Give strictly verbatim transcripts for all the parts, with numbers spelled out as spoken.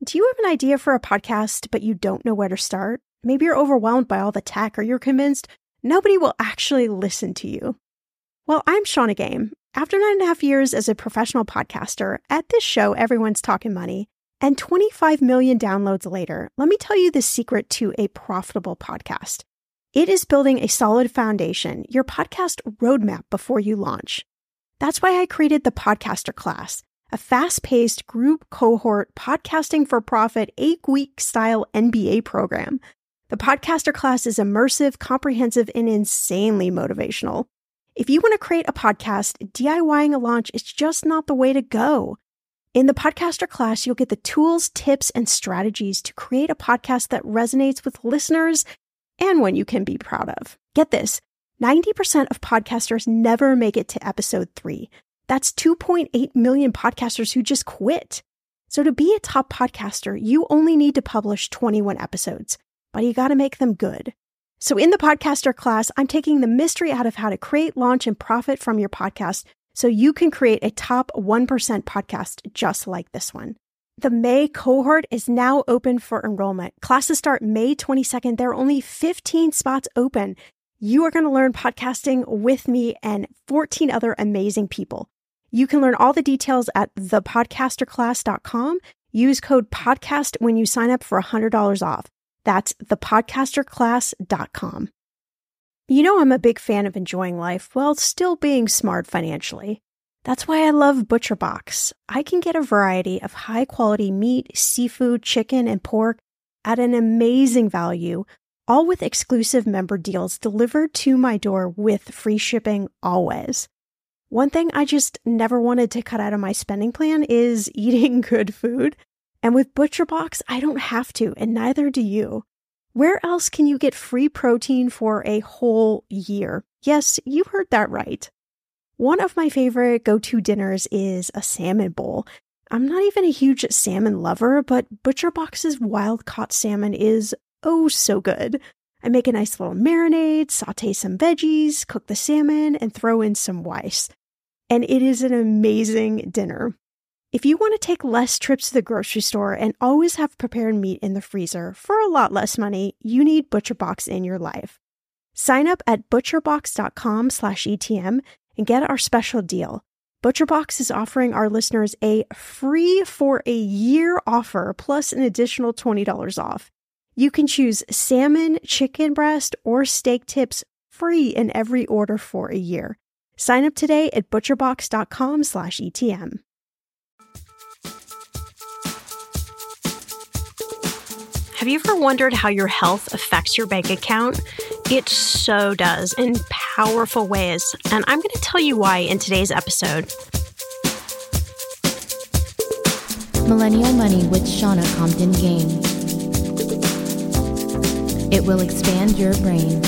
Do you have an idea for a podcast, but you don't know where to start? Maybe you're overwhelmed by all the tech, or you're convinced nobody will actually listen to you. Well, I'm Shannah Game. After nine and a half years as a professional podcaster, at this show, Everyone's Talking Money, and twenty-five million downloads later, let me tell you the secret to a profitable podcast. It is building a solid foundation, your podcast roadmap before you launch. That's why I created the Podcaster Class, a fast-paced group cohort podcasting for profit eight-week style M B A program. The Podcaster Class is immersive, comprehensive, and insanely motivational. If you want to create a podcast, DIYing a launch is just not the way to go. In the Podcaster Class, you'll get the tools, tips, and strategies to create a podcast that resonates with listeners and one you can be proud of. Get this, ninety percent of podcasters never make it to episode three. That's two point eight million podcasters who just quit. So to be a top podcaster, you only need to publish twenty-one episodes, but you got to make them good. So in the Podcaster Class, I'm taking the mystery out of how to create, launch, and profit from your podcast so you can create a top one percent podcast just like this one. The May cohort is now open for enrollment. Classes start May twenty-second. There are only fifteen spots open. You are going to learn podcasting with me and fourteen other amazing people. You can learn all the details at the podcaster class dot com. Use code PODCAST when you sign up for one hundred dollars off. That's the podcaster class dot com. You know I'm a big fan of enjoying life while still being smart financially. That's why I love ButcherBox. I can get a variety of high-quality meat, seafood, chicken, and pork at an amazing value, all with exclusive member deals delivered to my door with free shipping always. One thing I just never wanted to cut out of my spending plan is eating good food. And with ButcherBox, I don't have to, and neither do you. Where else can you get free protein for a whole year? Yes, you heard that right. One of my favorite go-to dinners is a salmon bowl. I'm not even a huge salmon lover, but ButcherBox's wild-caught salmon is oh so good. I make a nice little marinade, saute some veggies, cook the salmon, and throw in some rice. And it is an amazing dinner. If you want to take less trips to the grocery store and always have prepared meat in the freezer for a lot less money, you need ButcherBox in your life. Sign up at butcherbox dot com slash E T M and get our special deal. ButcherBox is offering our listeners a free for a year offer plus an additional twenty dollars off. You can choose salmon, chicken breast, or steak tips free in every order for a year. Sign up today at butcherbox dot com slash E T M. Have you ever wondered how your health affects your bank account? It so does in powerful ways, and I'm going to tell you why in today's episode. Millennial Money with Shannah Compton Game. It will expand your brain.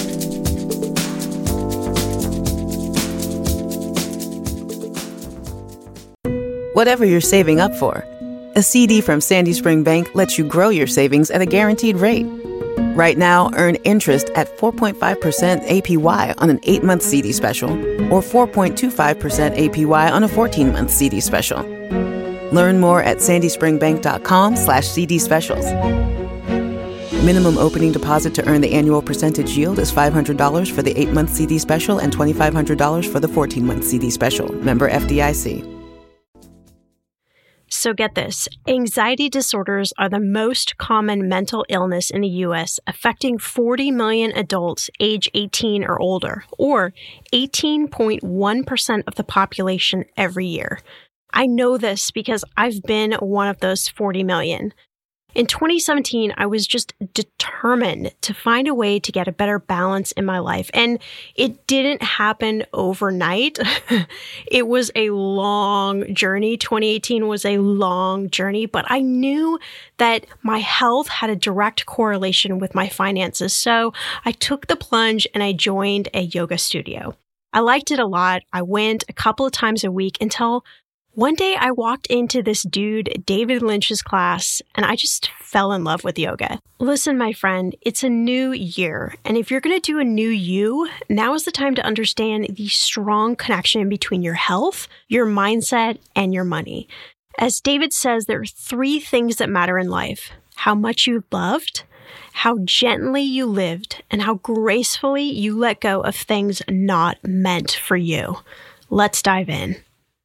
Whatever you're saving up for, a C D from Sandy Spring Bank lets you grow your savings at a guaranteed rate. Right now, earn interest at four point five percent A P Y on an eight-month C D special or four point two five percent A P Y on a fourteen-month C D special. Learn more at sandyspringbank.com slash CD specials. Minimum opening deposit to earn the annual percentage yield is five hundred dollars for the eight-month C D special and twenty-five hundred dollars for the fourteen-month C D special. Member F D I C. So get this, anxiety disorders are the most common mental illness in the U S, affecting forty million adults age eighteen or older, or eighteen point one percent of the population every year. I know this because I've been one of those forty million. In twenty seventeen, I was just determined to find a way to get a better balance in my life. And it didn't happen overnight. It was a long journey. twenty eighteen was a long journey, but I knew that my health had a direct correlation with my finances. So I took the plunge and I joined a yoga studio. I liked it a lot. I went a couple of times a week until one day I walked into this dude, David Lynch's class, and I just fell in love with yoga. Listen, my friend, it's a new year. And if you're going to do a new you, now is the time to understand the strong connection between your health, your mindset, and your money. As David says, there are three things that matter in life: how much you loved, how gently you lived, and how gracefully you let go of things not meant for you. Let's dive in.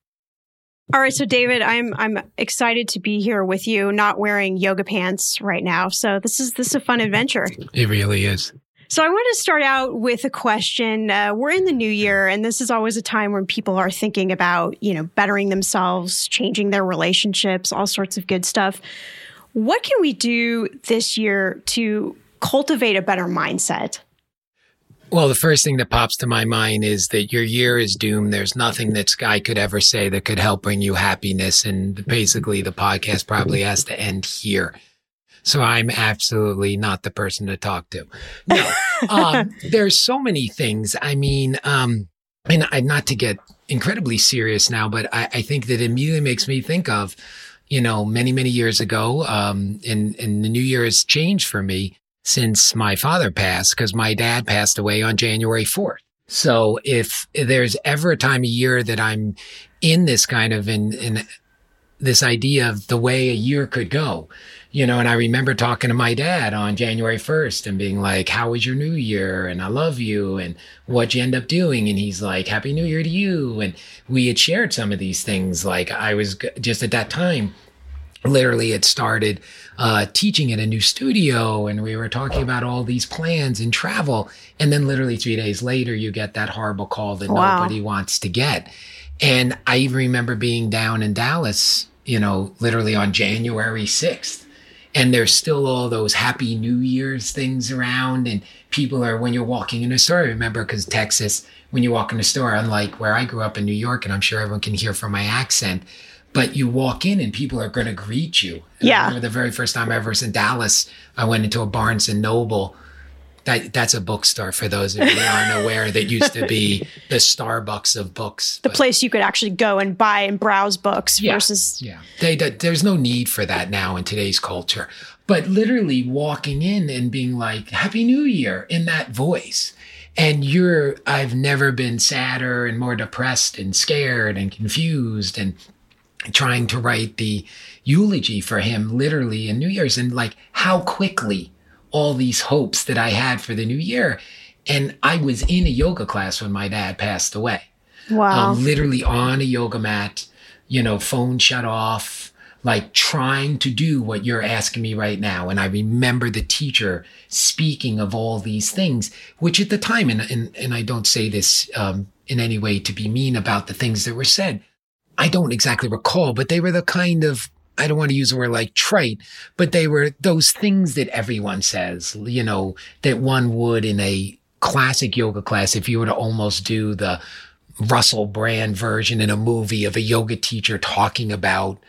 All right, so David, I'm I'm excited to be here with you, not wearing yoga pants right now. So this is this is a fun adventure. It really is. So I want to start out with a question. Uh, we're in the new year, and this is always a time when people are thinking about, you know, bettering themselves, changing their relationships, all sorts of good stuff. What can we do this year to cultivate a better mindset? Well, the first thing that pops to my mind is that your year is doomed. There's nothing that Sky could ever say that could help bring you happiness. And basically, the podcast probably has to end here. So I'm absolutely not the person to talk to. No, um, there's so many things. I mean, um, and I, not to get incredibly serious now, but I, I think that immediately makes me think of, you know, many, many years ago, um, and, and the new year has changed for me since my father passed, because my dad passed away on January fourth. So if there's ever a time of year that I'm in this kind of in, in this idea of the way a year could go, you know, and I remember talking to my dad on January first and being like, how was your new year? And I love you. And what'd you end up doing? And he's like, Happy New Year to you. And we had shared some of these things. Like I was just at that time, literally had started uh, teaching at a new studio, and we were talking about all these plans and travel. And then literally three days later, you get that horrible call that Wow. nobody wants to get. And I even remember being down in Dallas, you know, literally on January sixth. And there's still all those Happy New Year's things around. And people are, when you're walking in a store, I remember, because Texas, when you walk in a store, unlike where I grew up in New York, and I'm sure everyone can hear from my accent, but you walk in and people are going to greet you. And Yeah. I remember the very first time I ever was in Dallas, I went into a Barnes and Noble. That, that's a bookstore for those of you who aren't aware. That used to be the Starbucks of books. The But- place you could actually go and buy and browse books Yeah. versus... Yeah. They, they, there's no need for that now in today's culture. But literally walking in and being like, Happy New Year in that voice. And you're, I've never been sadder and more depressed and scared and confused and trying to write the eulogy for him literally in New Year's, and like how quickly all these hopes that I had for the new year. And I was in a yoga class when my dad passed away. Wow. Um, literally on a yoga mat, you know, phone shut off, like trying to do what you're asking me right now. And I remember the teacher speaking of all these things, which at the time, and, and, and I don't say this um, in any way to be mean about the things that were said, I don't exactly recall, but they were the kind of, I don't want to use the word like trite, but they were those things that everyone says, you know, that one would in a classic yoga class, if you were to almost do the Russell Brand version in a movie of a yoga teacher talking about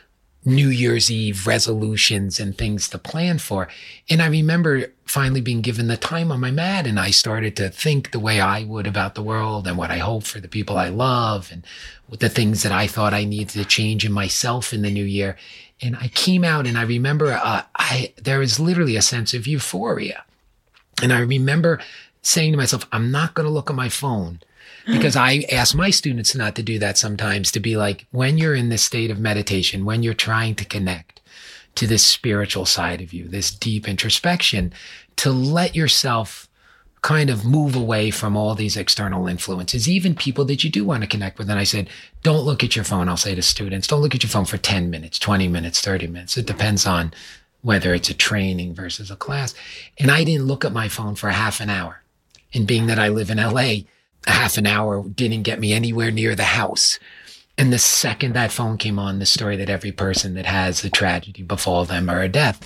New Year's Eve resolutions and things to plan for. And I remember finally being given the time on my mat, and I started to think the way I would about the world and what I hope for the people I love and the things that I thought I needed to change in myself in the new year. And I came out, and I remember uh, I there was literally a sense of euphoria. And I remember saying to myself, I'm not going to look at my phone. Because I ask my students not to do that sometimes, to be like, when you're in this state of meditation, when you're trying to connect to this spiritual side of you, this deep introspection, to let yourself kind of move away from all these external influences, even people that you do want to connect with. And I said, don't look at your phone. I'll say to students, don't look at your phone for ten minutes, twenty minutes, thirty minutes. It depends on whether it's a training versus a class. And I didn't look at my phone for half an hour. And being that I live in L A, a half an hour didn't get me anywhere near the house. And the second that phone came on, the story that every person that has a tragedy befall them or a death,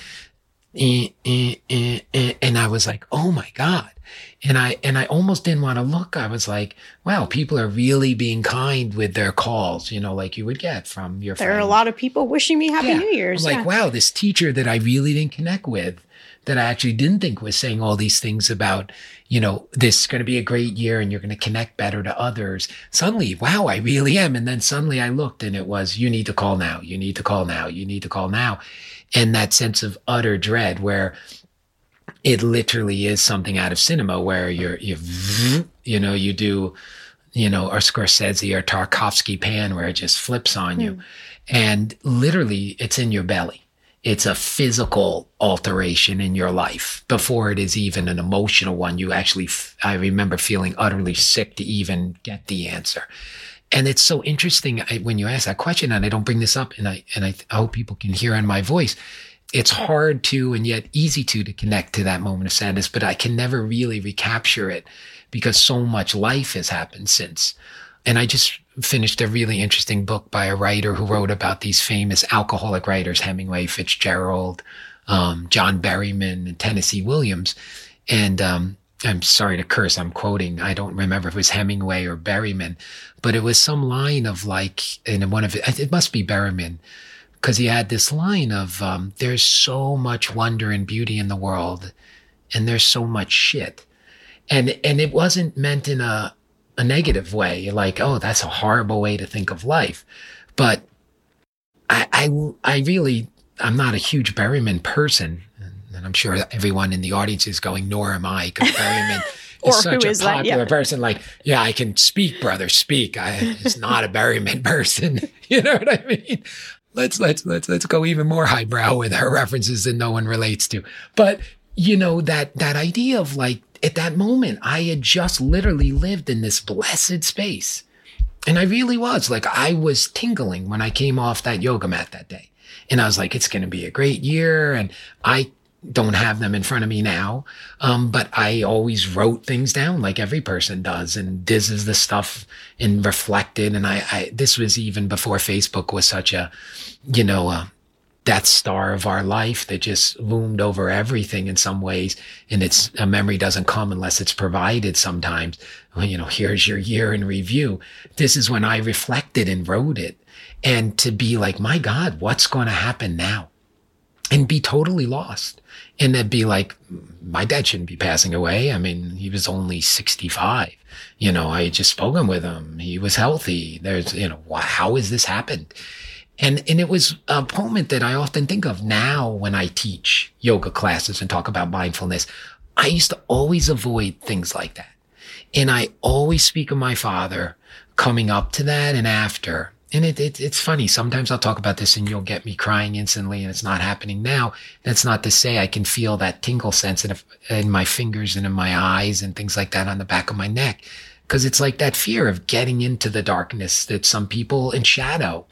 eh, eh, eh, eh, and I was like, oh my God. And I, and I almost didn't want to look. I was like, wow, people are really being kind with their calls, you know, like you would get from your There are a friends. lot of people wishing me Happy Yeah. New Year's. I'm yeah. like, wow, this teacher that I really didn't connect with, that I actually didn't think was saying all these things about, you know, this is going to be a great year and you're going to connect better to others. Suddenly, wow, I really am. And then suddenly I looked and it was, you need to call now. You need to call now. You need to call now. And that sense of utter dread where it literally is something out of cinema where you're, you, you know, you do, you know, or Scorsese or Tarkovsky pan where it just flips on you. Mm. And literally, it's in your belly. It's a physical alteration in your life before it is even an emotional one. You actually, f- I remember feeling utterly sick to even get the answer. And it's so interesting I, when you ask that question, and I don't bring this up, and I and I, I hope people can hear in my voice. It's hard to, and yet easy to, to connect to that moment of sadness, but I can never really recapture it because so much life has happened since. And I just finished a really interesting book by a writer who wrote about these famous alcoholic writers, Hemingway, Fitzgerald, um, John Berryman, and Tennessee Williams. And um, I'm sorry to curse, I'm quoting, I don't remember if it was Hemingway or Berryman, but it was some line of like, in one of it, it must be Berryman, because he had this line of, um, there's so much wonder and beauty in the world, and there's so much shit. And and it wasn't meant in a, a negative way, like, oh, that's a horrible way to think of life. But I, I, I really, I'm not a huge Berryman person. And I'm sure everyone in the audience is going, nor am I, because Berryman or is such who a is popular that? Yeah. person. Like, yeah, I can speak, brother, speak. I is not a Berryman person. You know what I mean? Let's, let's, let's, let's go even more highbrow with her references that no one relates to. But, you know, that, that idea of like, at that moment, I had just literally lived in this blessed space. And I really was like, I was tingling when I came off that yoga mat that day. And I was like, it's going to be a great year. And I don't have them in front of me now. Um, but I always wrote things down like every person does. And this is the stuff and reflected. And I, I this was even before Facebook was such a, you know, a Death Star of our life that just loomed over everything in some ways. And it's a memory doesn't come unless it's provided sometimes. Well, you know, here's your year in review. This is when I reflected and wrote it. And to be like, my God, what's going to happen now? And be totally lost. And then be like, my dad shouldn't be passing away. I mean, he was only sixty-five. You know, I had just spoken with him. He was healthy. There's, you know, how has this happened? And, and it was a moment that I often think of now when I teach yoga classes and talk about mindfulness. I used to always avoid things like that. And I always speak of my father coming up to that and after. And it, it, it's funny. Sometimes I'll talk about this and you'll get me crying instantly and it's not happening now. That's not to say I can feel that tingle sensitive in my fingers and in my eyes and things like that on the back of my neck. Cause it's like that fear of getting into the darkness that some people in shadow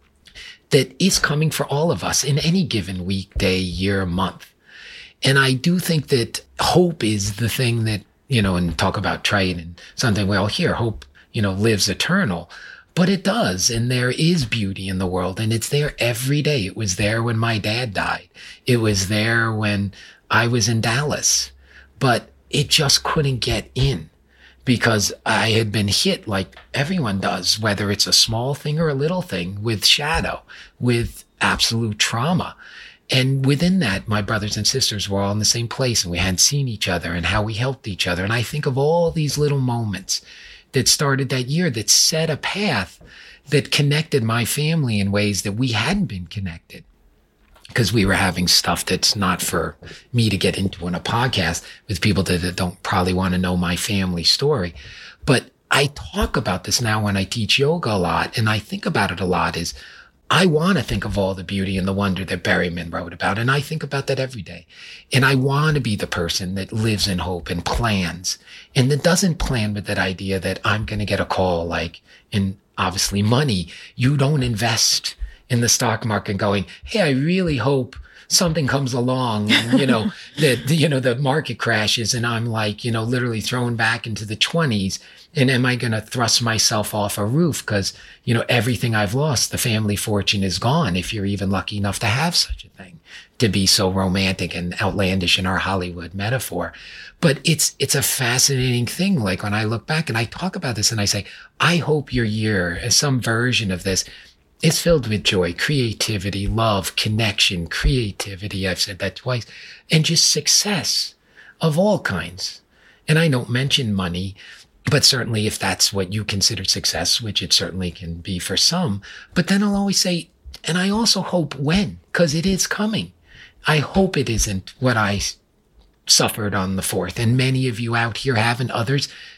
that is coming for all of us in any given week, day, year, month. And I do think that hope is the thing that, you know, and talk about trade and something we all hear, hope, you know, lives eternal. But it does. And there is beauty in the world. And it's there every day. It was there when my dad died. It was there when I was in Dallas. But it just couldn't get in because I had been hit like everyone does, whether it's a small thing or a little thing, with shadow, with absolute trauma. And within that, my brothers and sisters were all in the same place and we hadn't seen each other and how we helped each other. And I think of all these little moments that started that year that set a path that connected my family in ways that we hadn't been connected. Because we were having stuff that's not for me to get into in a podcast with people that, that don't probably want to know my family story. But I talk about this now when I teach yoga a lot, and I think about it a lot is I want to think of all the beauty and the wonder that Berryman wrote about. And I think about that every day. And I want to be the person that lives in hope and plans and that doesn't plan with that idea that I'm going to get a call like in obviously money. You don't invest in the stock market going, hey, I really hope something comes along and, you know, that, you know, the market crashes and I'm like, you know, literally thrown back into the twenties. And am I going to thrust myself off a roof? Because, you know, everything I've lost, the family fortune is gone. If you're even lucky enough to have such a thing, to be so romantic and outlandish in our Hollywood metaphor. But it's, it's a fascinating thing. Like when I look back and I talk about this and I say, I hope your year as some version of this is filled with joy, creativity, love, connection, creativity. I've said that twice, and just success of all kinds. And I don't mention money, but certainly if that's what you consider success, which it certainly can be for some, but then I'll always say, and I also hope when, because it is coming. I hope it isn't what I suffered on the fourth. And many of you out here have, and others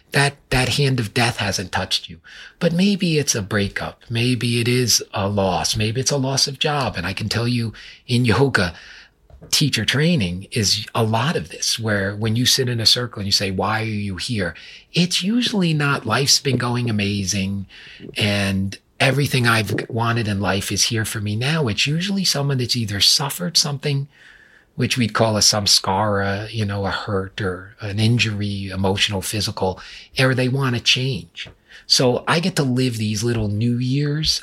that, that hand of death hasn't touched you. But maybe it's a breakup. Maybe it is a loss. Maybe it's a loss of job. And I can tell you in yoga, teacher training is a lot of this, where when you sit in a circle and you say, why are you here? It's usually not life's been going amazing and everything I've wanted in life is here for me now. It's usually someone that's either suffered something, which we'd call a samskara, you know, a hurt or an injury, emotional, physical, or they want to change. So I get to live these little New Year's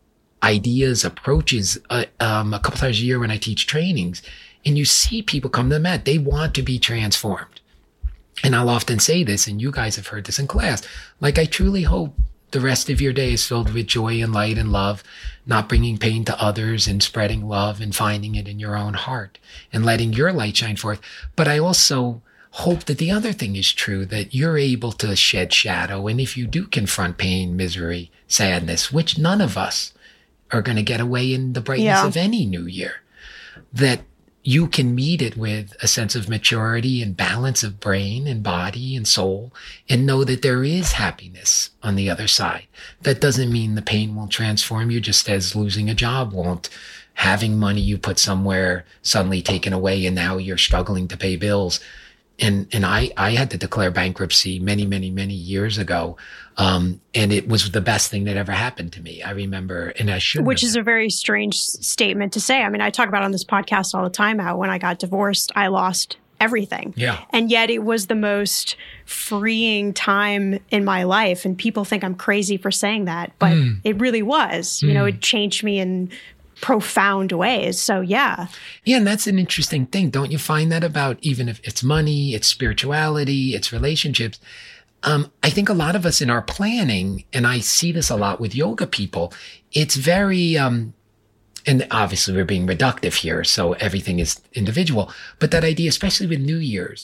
ideas, approaches, uh, um, a couple times a year when I teach trainings, and you see people come to the mat. They want to be transformed. And I'll often say this, and you guys have heard this in class, like, I truly hope the rest of your day is filled with joy and light and love, not bringing pain to others and spreading love and finding it in your own heart and letting your light shine forth. But I also hope that the other thing is true, that you're able to shed shadow. And if you do confront pain, misery, sadness, which none of us are going to get away in the brightness yeah. of any new year, that you can meet it with a sense of maturity and balance of brain and body and soul, and know that there is happiness on the other side. That doesn't mean the pain won't transform you, just as losing a job won't, having money you put somewhere suddenly taken away and now you're struggling to pay bills. And, and I, I had to declare bankruptcy many, many, many years ago. Um, and it was the best thing that ever happened to me. I remember, and I should. Which is a very strange statement to say. I mean, I talk about on this podcast all the time how when I got divorced, I lost everything. Yeah. And yet it was the most freeing time in my life. And people think I'm crazy for saying that, but mm. it really was. Mm. You know, it changed me in profound ways. So yeah. Yeah. And that's an interesting thing. Don't you find that about, even if it's money, it's spirituality, it's relationships? Um, I think a lot of us in our planning, and I see this a lot with yoga people, it's very, um, and obviously we're being reductive here, so everything is individual, but that idea, especially with New Year's,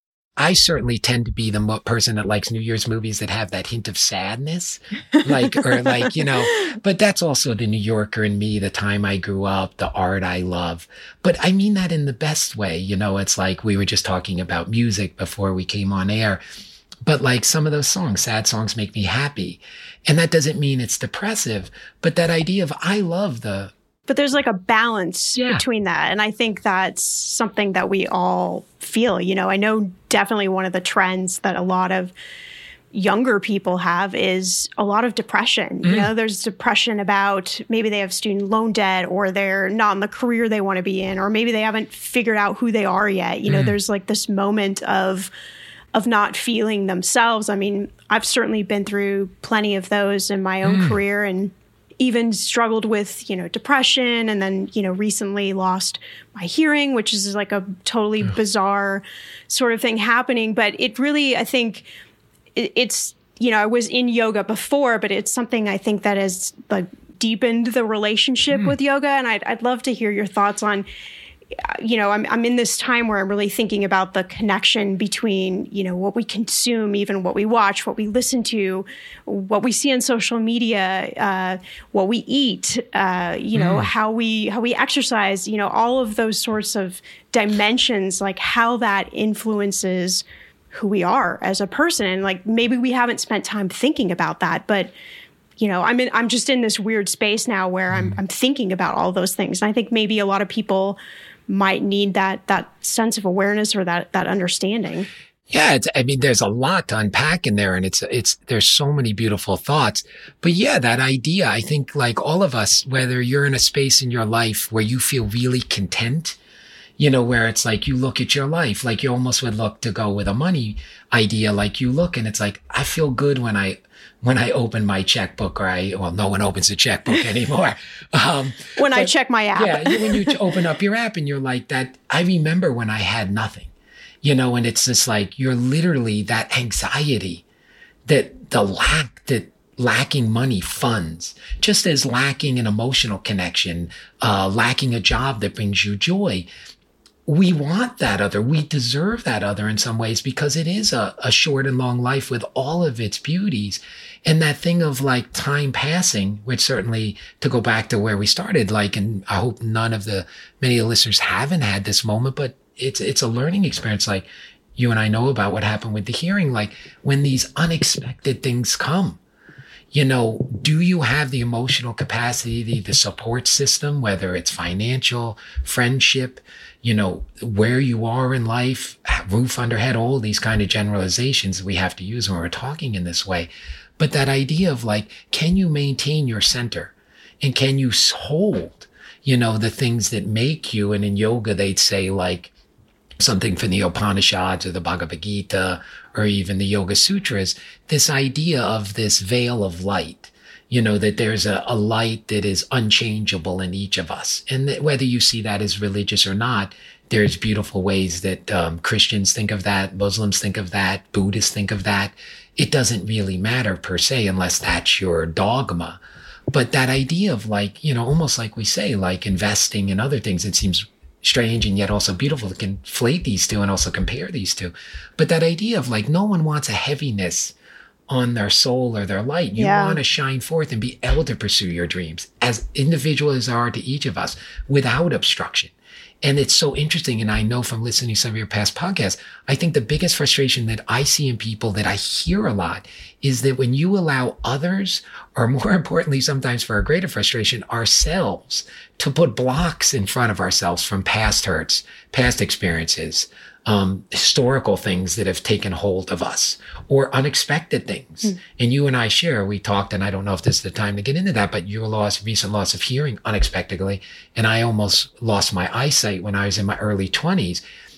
I certainly tend to be the mo- person that likes New Year's movies that have that hint of sadness, like, or like, you know, but that's also the New Yorker in me, the time I grew up, the art I love. But I mean that in the best way. You know, it's like we were just talking about music before we came on air, but like some of those songs, sad songs make me happy. And that doesn't mean it's depressive, but that idea of I love the But there's like a balance yeah. between that. And I think that's something that we all feel. You know, I know definitely one of the trends that a lot of younger people have is a lot of depression. Mm. You know, there's depression about maybe they have student loan debt, or they're not in the career they want to be in, or maybe they haven't figured out who they are yet. You know, mm. there's like this moment of of not feeling themselves. I mean, I've certainly been through plenty of those in my own mm. career, and even struggled with, you know, depression, and then, you know, recently lost my hearing, which is like a totally yeah. bizarre sort of thing happening. But it really, I think it, it's, you know, I was in yoga before, but it's something I think that has like deepened the relationship mm. with yoga. And I'd, I'd love to hear your thoughts on, you know, I'm I'm in this time where I'm really thinking about the connection between, you know, what we consume, even what we watch, what we listen to, what we see on social media, uh, what we eat, uh, you know, mm. how we how we exercise, you know, all of those sorts of dimensions, like how that influences who we are as a person. And like maybe we haven't spent time thinking about that, but you know, I'm in, I'm just in this weird space now where mm. I'm I'm thinking about all those things. And I think maybe a lot of people might need that that sense of awareness or that that understanding. Yeah, it's, I mean, there's a lot to unpack in there, and it's it's there's so many beautiful thoughts. But yeah, that idea, I think, like all of us, whether you're in a space in your life where you feel really content, you know, where it's like you look at your life, like you almost would look to go with a money idea, like you look and it's like, I feel good when I when I open my checkbook, or I, well, no one opens a checkbook anymore. Um, when but, I check my app. Yeah, when you open up your app and you're like that, I remember when I had nothing, you know, and it's just like, you're literally that anxiety that the lack, that lacking money funds, just as lacking an emotional connection, uh, lacking a job that brings you joy. We want that other. We deserve that other in some ways, because it is a, a short and long life with all of its beauties. And that thing of like time passing, which certainly, to go back to where we started, like, and I hope none of the, many of the listeners haven't had this moment, but it's, it's a learning experience. Like you and I know about what happened with the hearing, like when these unexpected things come, you know, do you have the emotional capacity, the, the support system, whether it's financial, friendship, you know, where you are in life, roof under head, all these kind of generalizations we have to use when we're talking in this way. But that idea of like, can you maintain your center and can you hold, you know, the things that make you, and in yoga, they'd say like something from the Upanishads or the Bhagavad Gita or even the Yoga Sutras, this idea of this veil of light, you know, that there's a, a light that is unchangeable in each of us. And that whether you see that as religious or not, there's beautiful ways that um, Christians think of that, Muslims think of that, Buddhists think of that. It doesn't really matter per se, unless that's your dogma. But that idea of like, you know, almost like we say, like investing in other things, it seems strange and yet also beautiful to conflate these two and also compare these two. But that idea of like, no one wants a heaviness on their soul or their light. You yeah. want to shine forth and be able to pursue your dreams as individual as are to each of us without obstruction. And it's so interesting. And I know from listening to some of your past podcasts, I think the biggest frustration that I see in people that I hear a lot is that when you allow others, or more importantly, sometimes for a greater frustration, ourselves, to put blocks in front of ourselves from past hurts, past experiences, um, historical things that have taken hold of us, or unexpected things. Mm. And you and I share, we talked, and I don't know if this is the time to get into that, but you lost recent loss of hearing unexpectedly. And I almost lost my eyesight when I was in my early twenties.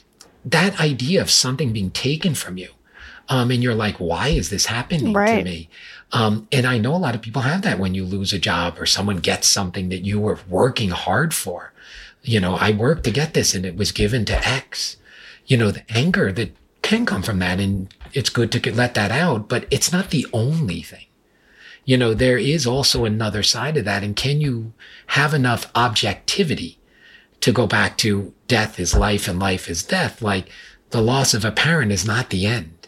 That idea of something being taken from you. Um, and you're like, why is this happening right. to me? Um, and I know a lot of people have that when you lose a job or someone gets something that you were working hard for. You know, I worked to get this and it was given to X. You know, the anger that can come from that, and it's good to let that out, but it's not the only thing. You know, there is also another side of that. And can you have enough objectivity to go back to death is life and life is death? Like the loss of a parent is not the end.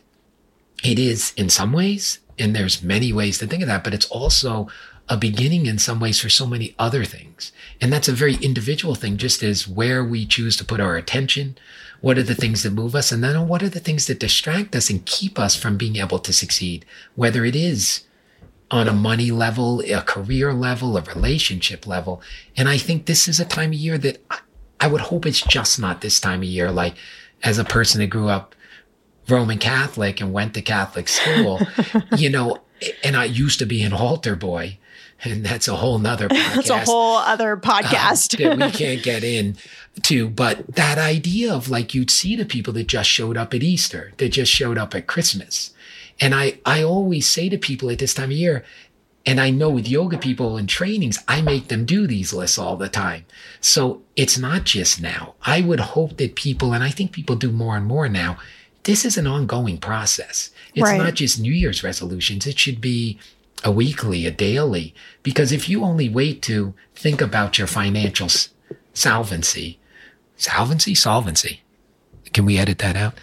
It is in some ways, and there's many ways to think of that, but it's also a beginning in some ways for so many other things. And that's a very individual thing, just as where we choose to put our attention, what are the things that move us, and then what are the things that distract us and keep us from being able to succeed, whether it is on a money level, a career level, a relationship level. And I think this is a time of year that I, I would hope it's just not this time of year. Like as a person that grew up Roman Catholic and went to Catholic school, you know, and I used to be an altar boy. And that's a whole nother podcast. That's a whole other podcast. uh, that we can't get into. But that idea of like, you'd see the people that just showed up at Easter, that just showed up at Christmas. And I, I always say to people at this time of year, and I know with yoga people and trainings, I make them do these lists all the time. So it's not just now. I would hope that people, and I think people do more and more now, this is an ongoing process. It's right. not just New Year's resolutions. It should be a weekly, a daily, because if you only wait to think about your financial s- solvency, solvency, solvency, can we edit that out?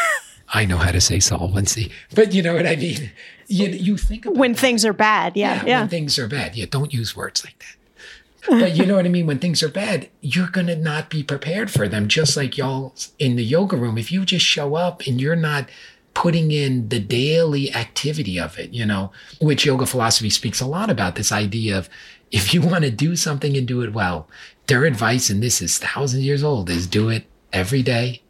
I know how to say solvency, but you know what I mean? You, you think about when that. things are bad. Yeah, yeah. Yeah. When things are bad. Yeah. Don't use words like that. But you know what I mean? When things are bad, you're going to not be prepared for them. Just like y'all in the yoga room, if you just show up and you're not putting in the daily activity of it, you know, which yoga philosophy speaks a lot about, this idea of if you want to do something and do it well, their advice, and this is thousands of years old, is do it every day,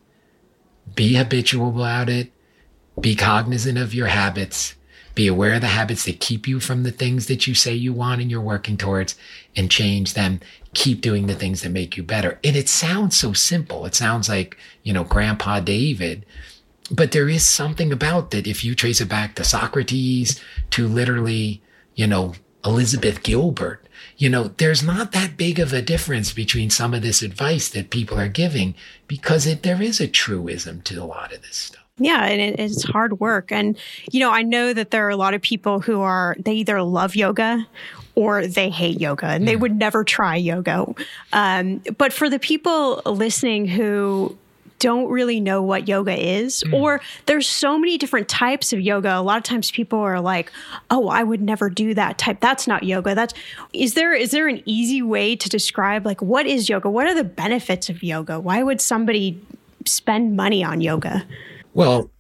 be habitual about it, be cognizant of your habits, be aware of the habits that keep you from the things that you say you want and you're working towards, and change them. Keep doing the things that make you better. And it sounds so simple. It sounds like, you know, Grandpa David. But there is something about that. If you trace it back to Socrates, to literally, you know, Elizabeth Gilbert, you know, there's not that big of a difference between some of this advice that people are giving, because it, there is a truism to a lot of this stuff. Yeah, and it, it's hard work. And, you know, I know that there are a lot of people who are, they either love yoga or they hate yoga, and yeah. they would never try yoga. Um, but for the people listening who don't really know what yoga is, mm. or there's so many different types of yoga. A lot of times people are like, oh, I would never do that type. That's not yoga. That's, is there, is there an easy way to describe like, what is yoga? What are the benefits of yoga? Why would somebody spend money on yoga? Well,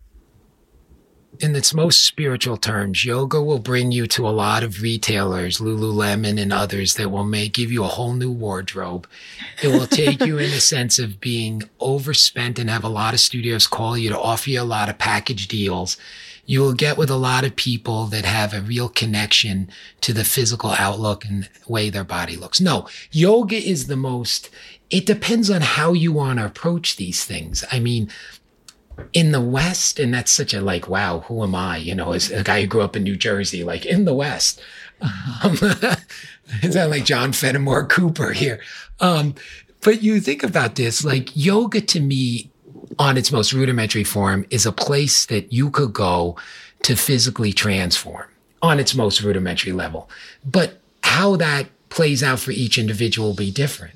in its most spiritual terms, yoga will bring you to a lot of retailers, Lululemon and others, that will make give you a whole new wardrobe. It will take you in a sense of being overspent and have a lot of studios call you to offer you a lot of package deals. You will get with a lot of people that have a real connection to the physical outlook and way their body looks. No, yoga is the most, it depends on how you want to approach these things. I mean, in the West, and that's such a like, wow, who am I? You know, as a guy who grew up in New Jersey, like in the West. Um, is that like John Fenimore Cooper here? Um, but you think about this, like yoga to me on its most rudimentary form is a place that you could go to physically transform on its most rudimentary level. But how that plays out for each individual will be different,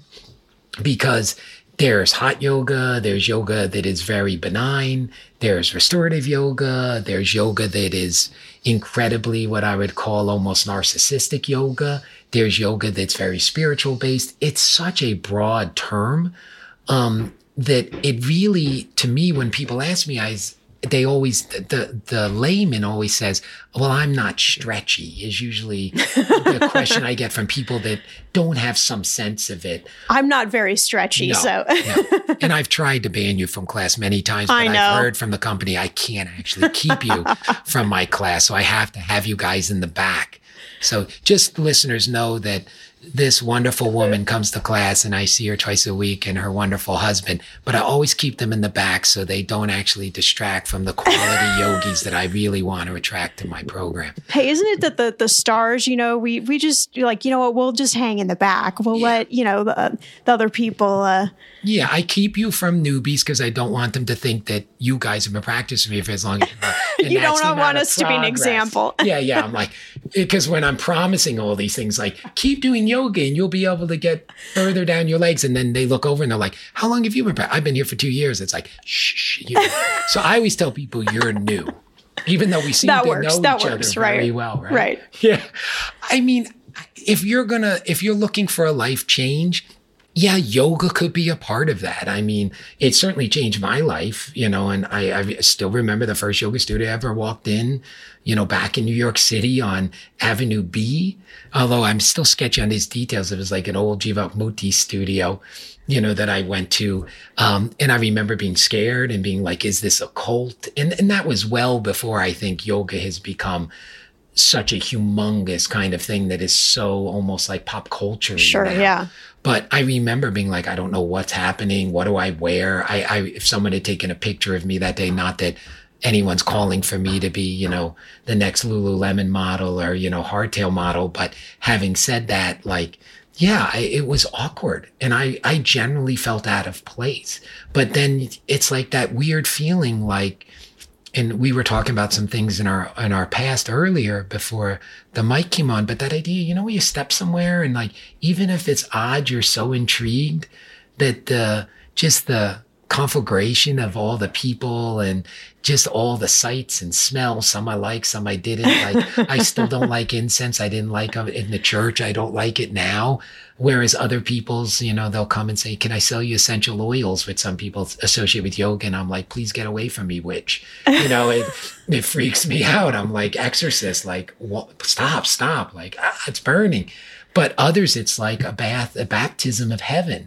because there's hot yoga, there's yoga that is very benign, there's restorative yoga, there's yoga that is incredibly what I would call almost narcissistic yoga, there's yoga that's very spiritual based. It's such a broad term um, that it really, to me, when people ask me, I they always, the, the layman always says, well, I'm not stretchy, is usually the question I get from people that don't have some sense of it. I'm not very stretchy, no, so. no. And I've tried to ban you from class many times, but I know. I've heard from the company, I can't actually keep you from my class. So I have to have you guys in the back. So just listeners know that this wonderful woman comes to class and I see her twice a week and her wonderful husband, but I always keep them in the back so they don't actually distract from the quality yogis that I really want to attract to my program. Hey, isn't it that the, the stars, you know, we, we just like, you know what, we'll just hang in the back. We'll yeah. let, you know, the, the other people. Uh, yeah, I keep you from newbies because I don't want them to think that you guys have been practicing me for as long as you are. You don't want us to be an example. yeah, yeah. I'm like, because when I'm promising all these things, like keep doing yoga and you'll be able to get further down your legs. And then they look over and they're like, how long have you been practicing? I've been here for two years. It's like, shh, shh. You know? So I always tell people you're new, even though we seem that to works, know that each works, other right. very well, right? Right. Yeah. I mean, if you're gonna, if you're looking for a life change, yeah, yoga could be a part of that. I mean, it certainly changed my life, you know, and I, I still remember the first yoga studio I ever walked in, you know, back in New York City on Avenue B. Although I'm still sketchy on these details. It was like an old Jivamukti studio, you know, that I went to. Um, and I remember being scared and being like, is this a cult? And, and that was well before I think yoga has become such a humongous kind of thing that is so almost like pop culture. Sure, now. yeah. But I remember being like, I don't know what's happening. What do I wear? I, I, if someone had taken a picture of me that day, not that anyone's calling for me to be, you know, the next Lululemon model or, you know, hardtail model. But having said that, like, yeah, I, it was awkward. And I, I generally felt out of place. But then it's like that weird feeling like, and we were talking about some things in our in our past earlier before the mic came on, but that idea, you know, where you step somewhere and like, even if it's odd, you're so intrigued that the just the conflagration of all the people and just all the sights and smells, some I like, some I didn't like. I still don't like incense. I didn't like it in the church. I don't like it now. Whereas other people's, you know, they'll come and say, can I sell you essential oils, which some people associate with yoga? And I'm like, please get away from me, witch. You know, it, it freaks me out. I'm like, exorcist, like, what? stop, stop. Like, ah, it's burning. But others, it's like a bath, a baptism of heaven.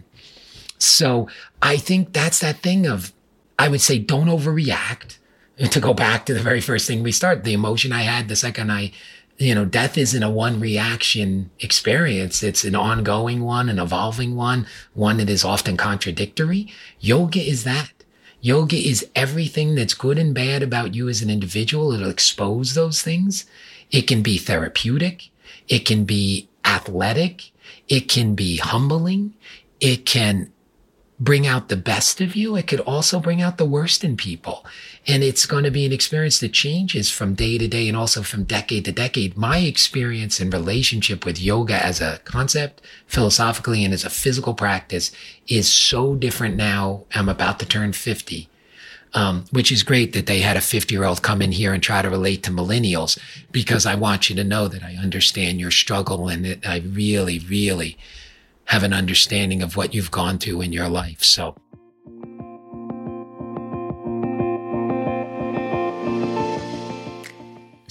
So I think that's that thing of, I would say, don't overreact. And to go back to the very first thing we start, the emotion I had the second I, you know, death isn't a one reaction experience. It's an ongoing one, an evolving one, one that is often contradictory. Yoga is that. Yoga is everything that's good and bad about you as an individual. It'll expose those things. It can be therapeutic. It can be athletic. It can be humbling. It can bring out the best of you. It could also bring out the worst in people. And it's going to be an experience that changes from day to day and also from decade to decade. My experience and relationship with yoga as a concept, philosophically, and as a physical practice is so different now. I'm about to turn fifty, um, which is great that they had a fifty-year-old come in here and try to relate to millennials, because I want you to know that I understand your struggle and that I really, really have an understanding of what you've gone through in your life. So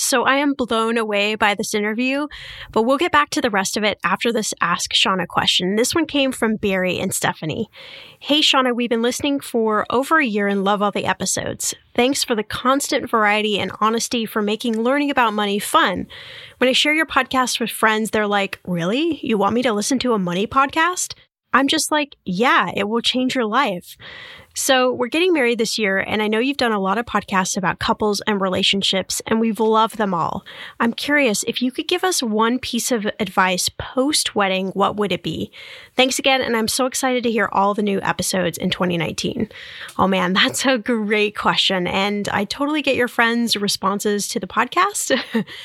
so I am blown away by this interview, but we'll get back to the rest of it after this Ask Shawna question. This one came from Barry and Stephanie. Hey, Shawna, we've been listening for over a year and love all the episodes. Thanks for the constant variety and honesty for making learning about money fun. When I share your podcast with friends, they're like, really? You want me to listen to a money podcast? I'm just like, yeah, it will change your life. So we're getting married this year, and I know you've done a lot of podcasts about couples and relationships, and we've loved them all. I'm curious, if you could give us one piece of advice post-wedding, what would it be? Thanks again, and I'm so excited to hear all the new episodes in twenty nineteen. Oh man, that's a great question, and I totally get your friends' responses to the podcast.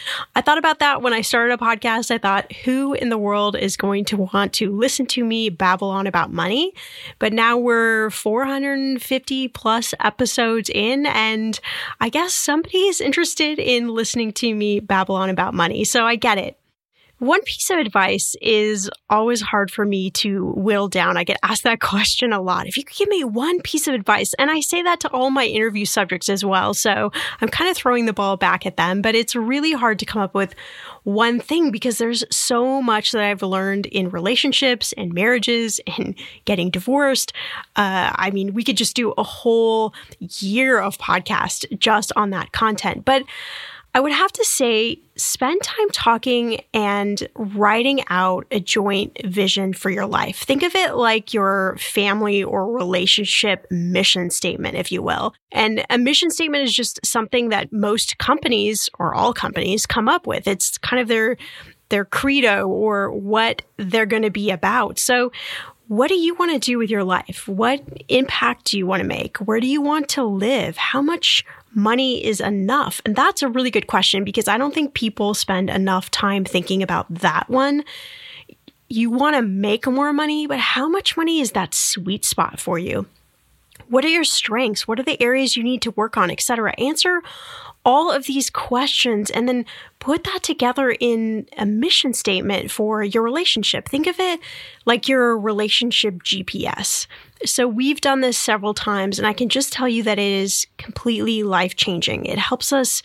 I thought about that when I started a podcast. I thought, who in the world is going to want to listen to me babble on about money? But now we're four hundred fifty plus episodes in, and I guess somebody is interested in listening to me babble on about money, so I get it. One piece of advice is always hard for me to whittle down. I get asked that question a lot. If you could give me one piece of advice, and I say that to all my interview subjects as well, so I'm kind of throwing the ball back at them, but it's really hard to come up with one thing because there's so much that I've learned in relationships and marriages and getting divorced. Uh, I mean, we could just do a whole year of podcast just on that content, but I would have to say, spend time talking and writing out a joint vision for your life. Think of it like your family or relationship mission statement, if you will. And a mission statement is just something that most companies or all companies come up with. It's kind of their, their credo or what they're going to be about. So what do you want to do with your life? What impact do you want to make? Where do you want to live? How much money is enough? And that's a really good question because I don't think people spend enough time thinking about that one. You want to make more money, but how much money is that sweet spot for you? What are your strengths? What are the areas you need to work on, et cetera? Answer all of these questions and then put that together in a mission statement for your relationship. Think of it like your relationship G P S. So we've done this several times, and I can just tell you that it is completely life-changing. It helps us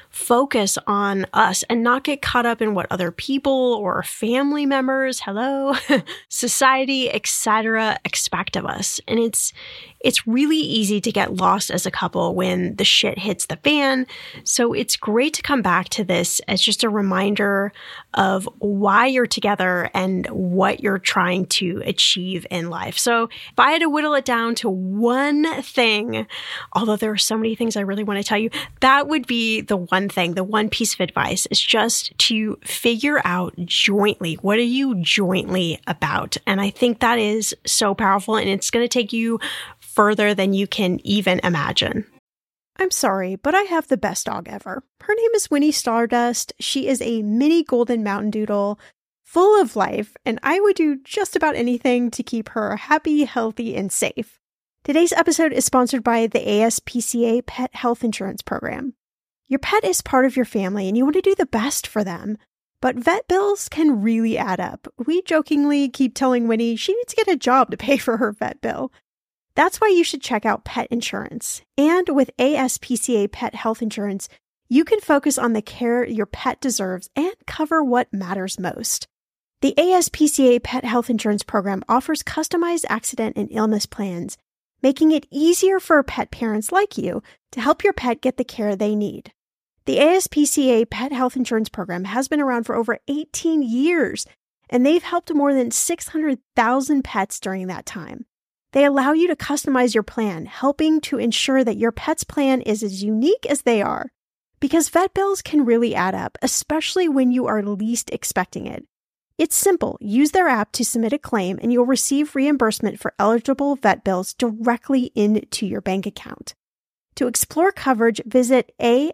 focus on us and not get caught up in what other people or family members, hello, society, et cetera, expect of us. And it's it's really easy to get lost as a couple when the shit hits the fan. So it's great to come back to this as just a reminder of why you're together and what you're trying to achieve in life. So if I had to whittle it down to one thing, although there are so many things I really want to tell you, that would be the one thing, the one piece of advice is just to figure out jointly, what are you jointly about? And I think that is so powerful, and it's going to take you further than you can even imagine. I'm sorry, but I have the best dog ever. Her name is Winnie Stardust. She is a mini golden mountain doodle, full of life, and I would do just about anything to keep her happy, healthy, and safe. Today's episode is sponsored by the A S P C A Pet Health Insurance Program. Your pet is part of your family, and you want to do the best for them. But vet bills can really add up. We jokingly keep telling Winnie she needs to get a job to pay for her vet bill. That's why you should check out pet insurance. And with A S P C A Pet Health Insurance, you can focus on the care your pet deserves and cover what matters most. The A S P C A Pet Health Insurance Program offers customized accident and illness plans, making it easier for pet parents like you to help your pet get the care they need. The A S P C A Pet Health Insurance Program has been around for over eighteen years, and they've helped more than six hundred thousand pets during that time. They allow you to customize your plan, helping to ensure that your pet's plan is as unique as they are. Because vet bills can really add up, especially when you are least expecting it. It's simple. Use their app to submit a claim, and you'll receive reimbursement for eligible vet bills directly into your bank account. To explore coverage, visit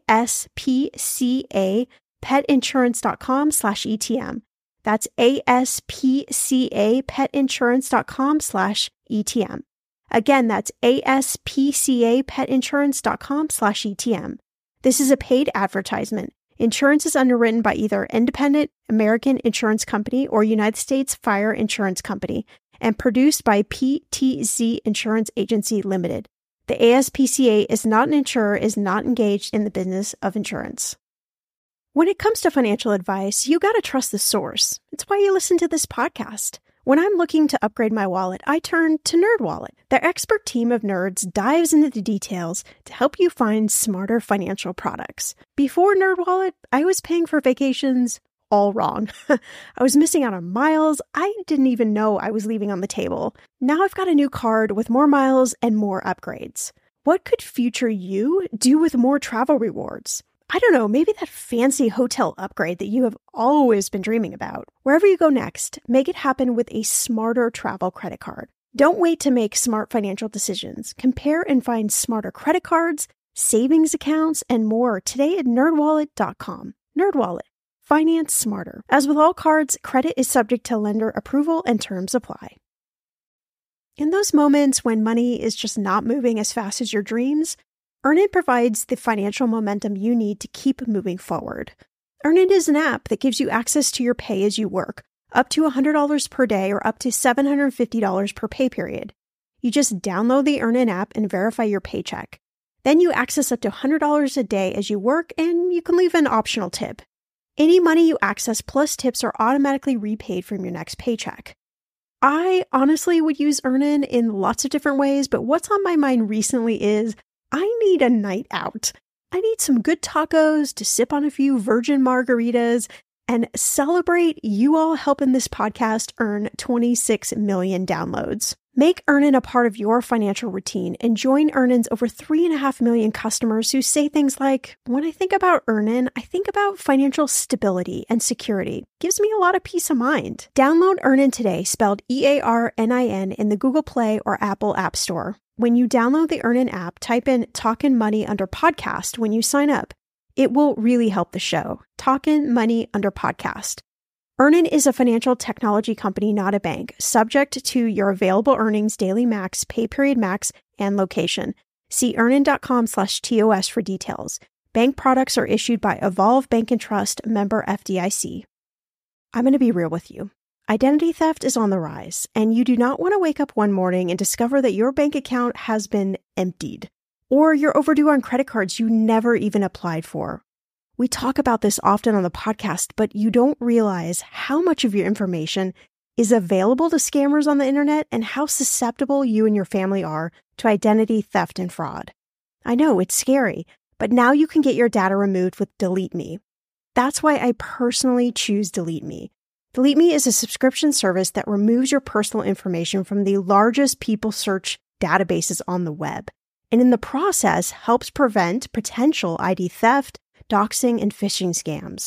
aspcapetinsurance.com slash ETM. That's aspcapetinsurance.com slash ETM. Again, that's aspcapetinsurance.com slash ETM. This is a paid advertisement. Insurance is underwritten by either Independent American Insurance Company or United States Fire Insurance Company and produced by P T Z Insurance Agency Limited. The A S P C A is not an insurer, is not engaged in the business of insurance. When it comes to financial advice, you got to trust the source. It's why you listen to this podcast. When I'm looking to upgrade my wallet, I turn to NerdWallet. Their expert team of nerds dives into the details to help you find smarter financial products. Before NerdWallet, I was paying for vacations all wrong. I was missing out on miles I didn't even know I was leaving on the table. Now I've got a new card with more miles and more upgrades. What could future you do with more travel rewards? I don't know, maybe that fancy hotel upgrade that you have always been dreaming about. Wherever you go next, make it happen with a smarter travel credit card. Don't wait to make smart financial decisions. Compare and find smarter credit cards, savings accounts, and more today at nerd wallet dot com. NerdWallet. Finance smarter. As with all cards, credit is subject to lender approval and terms apply. In those moments when money is just not moving as fast as your dreams, Earnin provides the financial momentum you need to keep moving forward. Earnin is an app that gives you access to your pay as you work, up to one hundred dollars per day or up to seven hundred fifty dollars per pay period. You just download the Earnin app and verify your paycheck. Then you access up to one hundred dollars a day as you work, and you can leave an optional tip. Any money you access plus tips are automatically repaid from your next paycheck. I honestly would use Earnin in lots of different ways, but what's on my mind recently is I need a night out. I need some good tacos to sip on a few virgin margaritas and celebrate you all helping this podcast earn twenty-six million downloads. Make Earnin a part of your financial routine and join Earnin's over three and a half million customers who say things like, when I think about Earnin, I think about financial stability and security. Gives me a lot of peace of mind. Download Earnin today, spelled E A R N I N, in the Google Play or Apple App Store. When you download the Earnin app, type in Talkin' Money under podcast when you sign up. It will really help the show. Talkin' Money under podcast. Earnin is a financial technology company, not a bank, subject to your available earnings, daily max, pay period max, and location. See earnin.com slash TOS for details. Bank products are issued by Evolve Bank and Trust, member F D I C. I'm going to be real with you. Identity theft is on the rise, and you do not want to wake up one morning and discover that your bank account has been emptied, or you're overdue on credit cards you never even applied for. We talk about this often on the podcast, but you don't realize how much of your information is available to scammers on the internet and how susceptible you and your family are to identity theft and fraud. I know, it's scary, but now you can get your data removed with Delete Me. That's why I personally choose Delete Me. Delete Me is a subscription service that removes your personal information from the largest people search databases on the web, and in the process helps prevent potential I D theft, doxing, and phishing scams.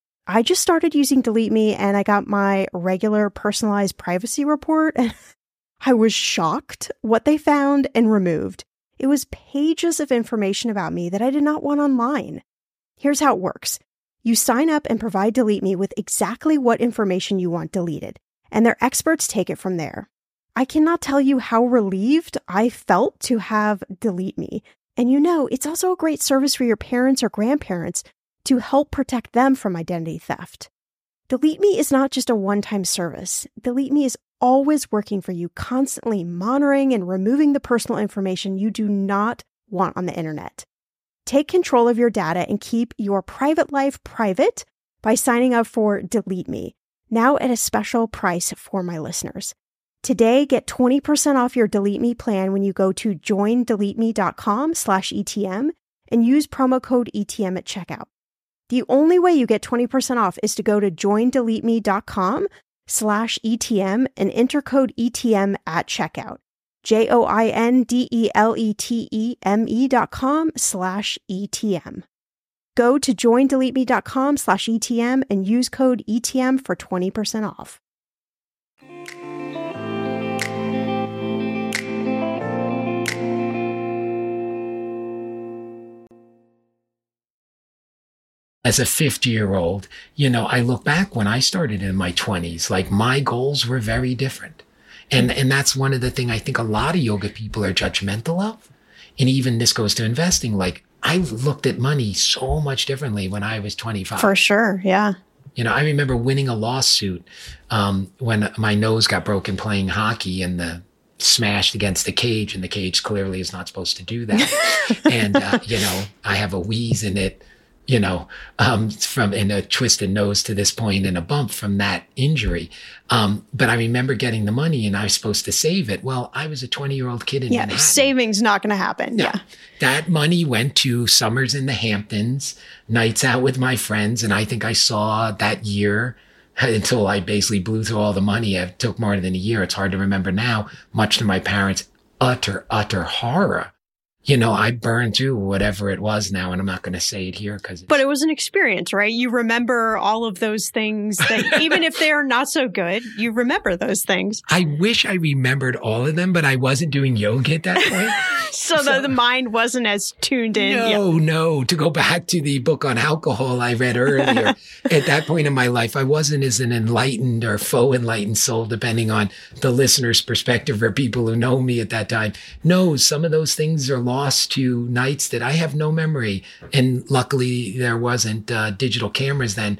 I just started using Delete Me and I got my regular personalized privacy report and I was shocked what they found and removed. It was pages of information about me that I did not want online. Here's how it works. You sign up and provide Delete Me with exactly what information you want deleted, and their experts take it from there. I cannot tell you how relieved I felt to have Delete Me. And you know, it's also a great service for your parents or grandparents to help protect them from identity theft. Delete Me is not just a one-time service. Delete Me is always working for you, constantly monitoring and removing the personal information you do not want on the internet. Take control of your data and keep your private life private by signing up for Delete Me, now at a special price for my listeners. Today, get twenty percent off your Delete Me plan when you go to joindeleteme.com slash ETM and use promo code E T M at checkout. The only way you get twenty percent off is to go to joindeleteme.com slash ETM and enter code E T M at checkout. J-O-I-N-D-E-L-E-T-E-M-E dot com slash E-T-M. Go to joindeleteme.com slash E-T-M and use code E T M for twenty percent off. As a fifty-year-old, you know, I look back when I started in my twenties, like my goals were very different. And and that's one of the things I think a lot of yoga people are judgmental of. And even this goes to investing. Like, I looked at money so much differently when I was twenty-five. For sure, yeah. You know, I remember winning a lawsuit um, when my nose got broken playing hockey and the smashed against the cage, and the cage clearly is not supposed to do that. and, uh, you know, I have a wheeze in it. you know, um, from in a twisted nose to this point and a bump from that injury. Um, but I remember getting the money and I was supposed to save it. Well, I was a twenty year old kid in yeah, Manhattan. Saving's not going to happen. No. Yeah. That money went to summers in the Hamptons, nights out with my friends. And I think I saw that year until I basically blew through all the money. It took more than a year. It's hard to remember now, much to my parents' utter, utter horror. You know, I burned through whatever it was now, and I'm not going to say it here because. But it was an experience, right? You remember all of those things that, even if they're not so good, you remember those things. I wish I remembered all of them, but I wasn't doing yoga at that point. so, so the, the mind wasn't as tuned in. No, yeah. no. To go back to the book on alcohol I read earlier, at that point in my life, I wasn't as an enlightened or faux enlightened soul, depending on the listener's perspective or people who know me at that time. No, some of those things are lost to nights that I have no memory. And luckily there wasn't uh, digital cameras then.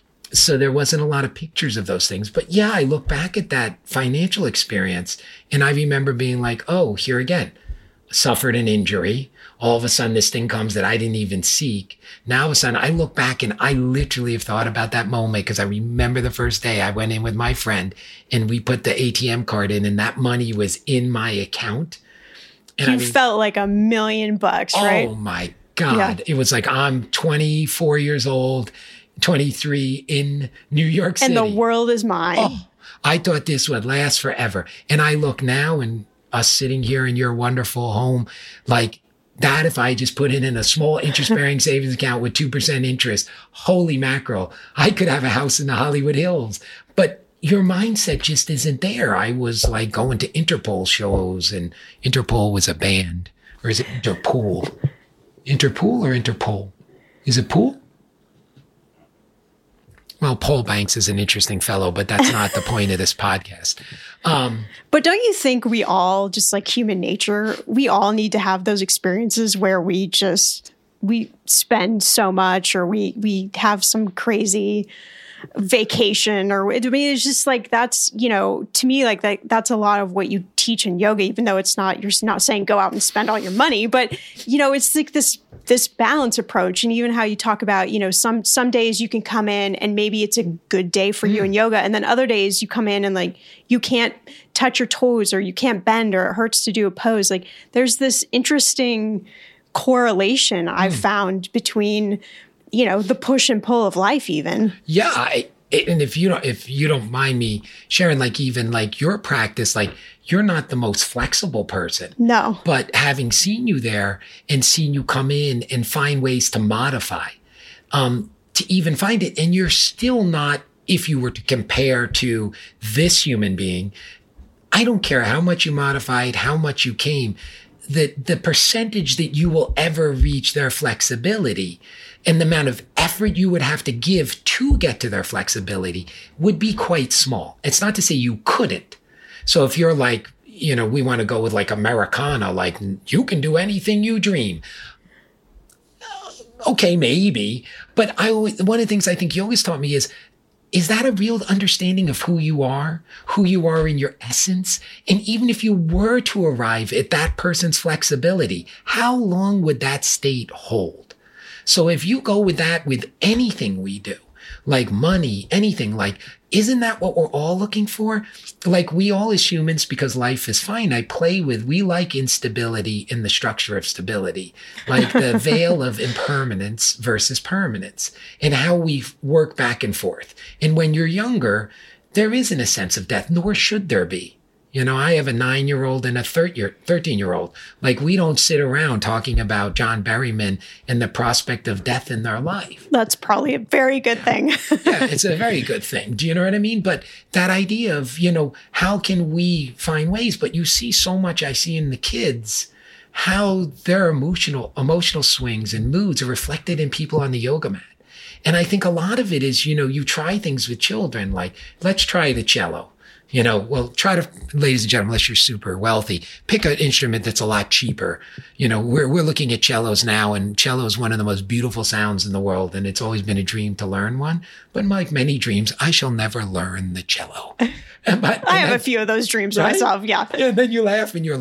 So there wasn't a lot of pictures of those things. But yeah, I look back at that financial experience and I remember being like, oh, here again, suffered an injury. All of a sudden this thing comes that I didn't even seek. Now all of a sudden I look back and I literally have thought about that moment because I remember the first day I went in with my friend and we put the A T M card in and that money was in my account. And you I mean, felt like a million bucks, right? Oh my God. Yeah. It was like I'm twenty-four years old, twenty-three in New York City. And the world is mine. Oh, I thought this would last forever. And I look now and us sitting here in your wonderful home, like that if I just put it in a small interest-bearing savings account with two percent interest, holy mackerel, I could have a house in the Hollywood Hills. But your mindset just isn't there. I was like going to Interpol shows and Interpol was a band. Or is it Interpol? Interpol or Interpol? Is it pool? Well, Paul Banks is an interesting fellow, but that's not the point of this podcast. Um, but don't you think we all, just like human nature, we all need to have those experiences where we just, we spend so much or we, we have some crazy vacation or I mean, it's just like, that's, you know, to me, like that, that's a lot of what you teach in yoga, even though it's not, you're not saying go out and spend all your money, but you know, it's like this, this balance approach. And even how you talk about, you know, some, some days you can come in and maybe it's a good day for mm. you in yoga. And then other days you come in and like, you can't touch your toes or you can't bend or it hurts to do a pose. Like there's this interesting correlation mm. I've found between, you know, the push and pull of life even. Yeah. I, and if you don't, if you don't mind me sharing, like even like your practice, like you're not the most flexible person. No. But having seen you there and seen you come in and find ways to modify, um, to even find it. And you're still not, if you were to compare to this human being, I don't care how much you modified, how much you came, the, the percentage that you will ever reach their flexibility and the amount of effort you would have to give to get to their flexibility would be quite small. It's not to say you couldn't. So if you're like, you know, we want to go with like Americana, like you can do anything you dream. Okay, maybe. But I always, one of the things I think you always taught me is, is that a real understanding of who you are, who you are in your essence? And even if you were to arrive at that person's flexibility, how long would that state hold? So if you go with that with anything we do, like money, anything, like, isn't that what we're all looking for? Like we all as humans, because life is finite, play with, we like instability in the structure of stability, like the veil of impermanence versus permanence and how we work back and forth. And when you're younger, there isn't a sense of death, nor should there be. You know, I have a nine-year-old and a thirteen-year-old. Like, we don't sit around talking about John Berryman and the prospect of death in their life. That's probably a very good thing. Yeah, it's a very good thing. Do you know what I mean? But that idea of, you know, how can we find ways? But you see so much I see in the kids, how their emotional, emotional swings and moods are reflected in people on the yoga mat. And I think a lot of it is, you know, you try things with children, like, let's try the cello. You know, well, try to, ladies and gentlemen, unless you're super wealthy, pick an instrument that's a lot cheaper. You know, we're, we're looking at cellos now, and cello is one of the most beautiful sounds in the world. And it's always been a dream to learn one. But like many dreams, I shall never learn the cello. And, but, I have then, a few of those dreams right? myself. Yeah. Yeah. And then you laugh and you're like,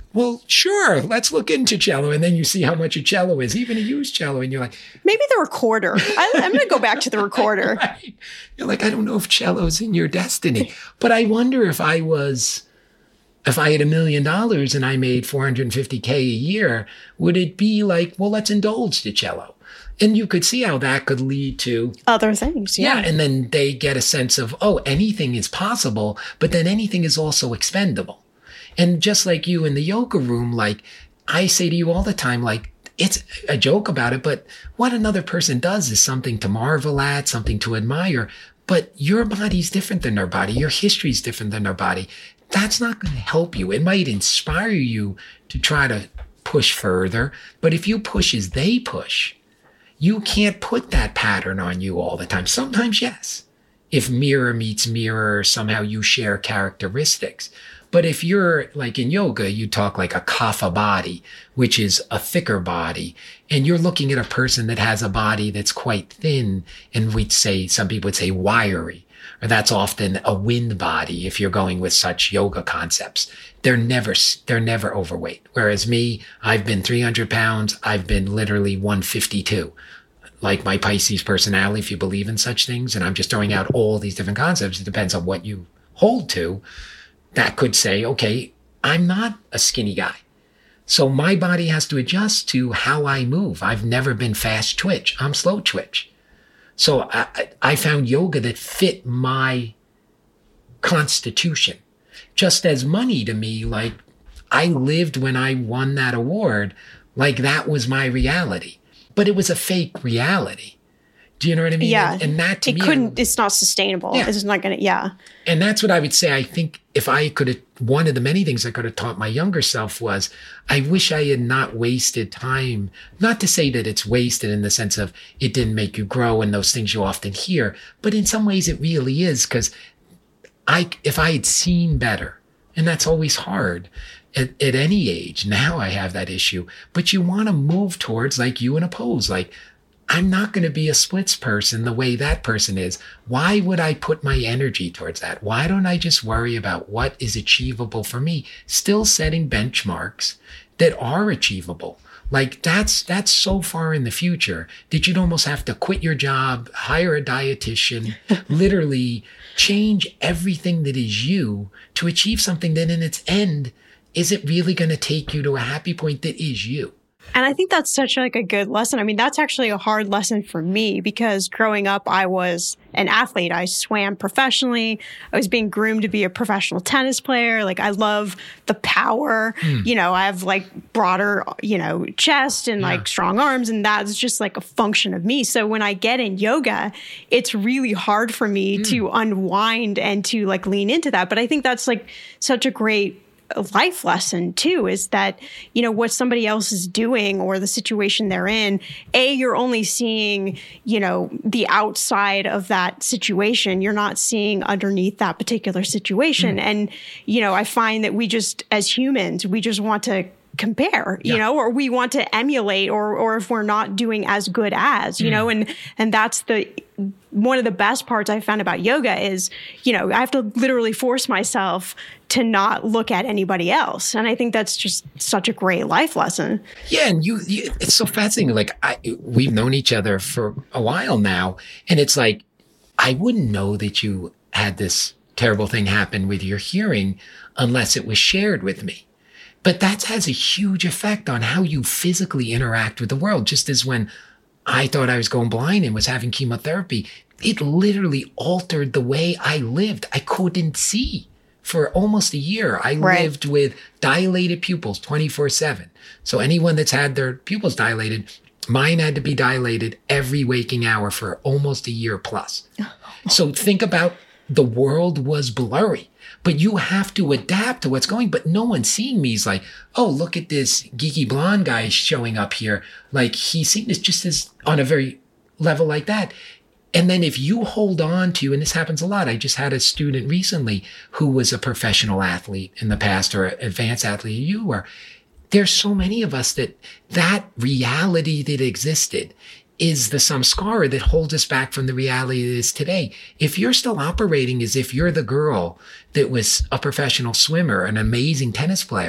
well, sure, let's look into cello. And then you see how much a cello is, even a used cello. And you're like, maybe the recorder. I, I'm going to go back to the recorder. Right. You're like, I don't know if cello's in your destiny. But I wonder if I was, if I had a million dollars and I made four hundred fifty K a year, would it be like, well, let's indulge the cello? And you could see how that could lead to other things. Yeah. yeah. And then they get a sense of, oh, anything is possible, but then anything is also expendable. And just like you in the yoga room, like I say to you all the time, like it's a joke about it, but what another person does is something to marvel at, something to admire. But your body's different than their body. Your history is different than their body. That's not going to help you. It might inspire you to try to push further. But if you push as they push, you can't put that pattern on you all the time. Sometimes, yes. If mirror meets mirror, somehow you share characteristics. But if you're like in yoga, you talk like a kapha body, which is a thicker body, and you're looking at a person that has a body that's quite thin, and we'd say, some people would say wiry, or that's often a wind body if you're going with such yoga concepts. They're never, they're never overweight. Whereas me, I've been three hundred pounds. I've been literally one fifty-two. Like my Pisces personality, if you believe in such things, and I'm just throwing out all these different concepts. It depends on what you hold to. That could say, okay, I'm not a skinny guy. So my body has to adjust to how I move. I've never been fast twitch. I'm slow twitch. So I, I found yoga that fit my constitution. Just as money to me, like I lived when I won that award, like that was my reality. But it was a fake reality. Do you know what I mean? Yeah. And, and that to it me, couldn't, it's not sustainable. Yeah. It's not going to, yeah. And that's what I would say. I think if I could have, one of the many things I could have taught my younger self was, I wish I had not wasted time. Not to say that it's wasted in the sense of it didn't make you grow and those things you often hear, but in some ways it really is, because I, if I had seen better, and that's always hard at, at any age. Now I have that issue, but you want to move towards like you in a pose, like, I'm not going to be a splits person the way that person is. Why would I put my energy towards that? Why don't I just worry about what is achievable for me? Still setting benchmarks that are achievable. Like that's, that's so far in the future that you'd almost have to quit your job, hire a dietitian, literally change everything that is you to achieve something that in its end, is it really going to take you to a happy point that is you? And I think that's such like a good lesson. I mean, that's actually a hard lesson for me because growing up, I was an athlete. I swam professionally. I was being groomed to be a professional tennis player. Like I love the power, mm. you know, I have like broader, you know, chest and yeah. like strong arms. And that's just like a function of me. So when I get in yoga, it's really hard for me mm. to unwind and to like lean into that. But I think that's like such a great life lesson too, is that, you know, what somebody else is doing or the situation they're in, A, you're only seeing, you know, the outside of that situation. You're not seeing underneath that particular situation. Mm. And, you know, I find that we just, as humans, we just want to compare, you yeah. know, or we want to emulate, or, or if we're not doing as good as, you mm. know, and, and that's the, one of the best parts I found about yoga is, you know, I have to literally force myself to not look at anybody else. And I think that's just such a great life lesson. Yeah. And you, you it's so fascinating. Like I, we've known each other for a while now. And it's like, I wouldn't know that you had this terrible thing happen with your hearing unless it was shared with me. But that has a huge effect on how you physically interact with the world. Just as when I thought I was going blind and was having chemotherapy, it literally altered the way I lived. I couldn't see for almost a year. I right. lived with dilated pupils twenty-four seven. So anyone that's had their pupils dilated, mine had to be dilated every waking hour for almost a year plus. So think about, the world was blurry, but you have to adapt to what's going. But no one's seeing me. He's like, oh, look at this geeky blonde guy showing up here. Like he's seeing this just as on a very level like that. And then if you hold on to, and this happens a lot, I just had a student recently who was a professional athlete in the past, or an advanced athlete you were. There's so many of us that that reality that existed is the samskara that holds us back from the reality that is today. If you're still operating as if you're the girl that was a professional swimmer, an amazing tennis player,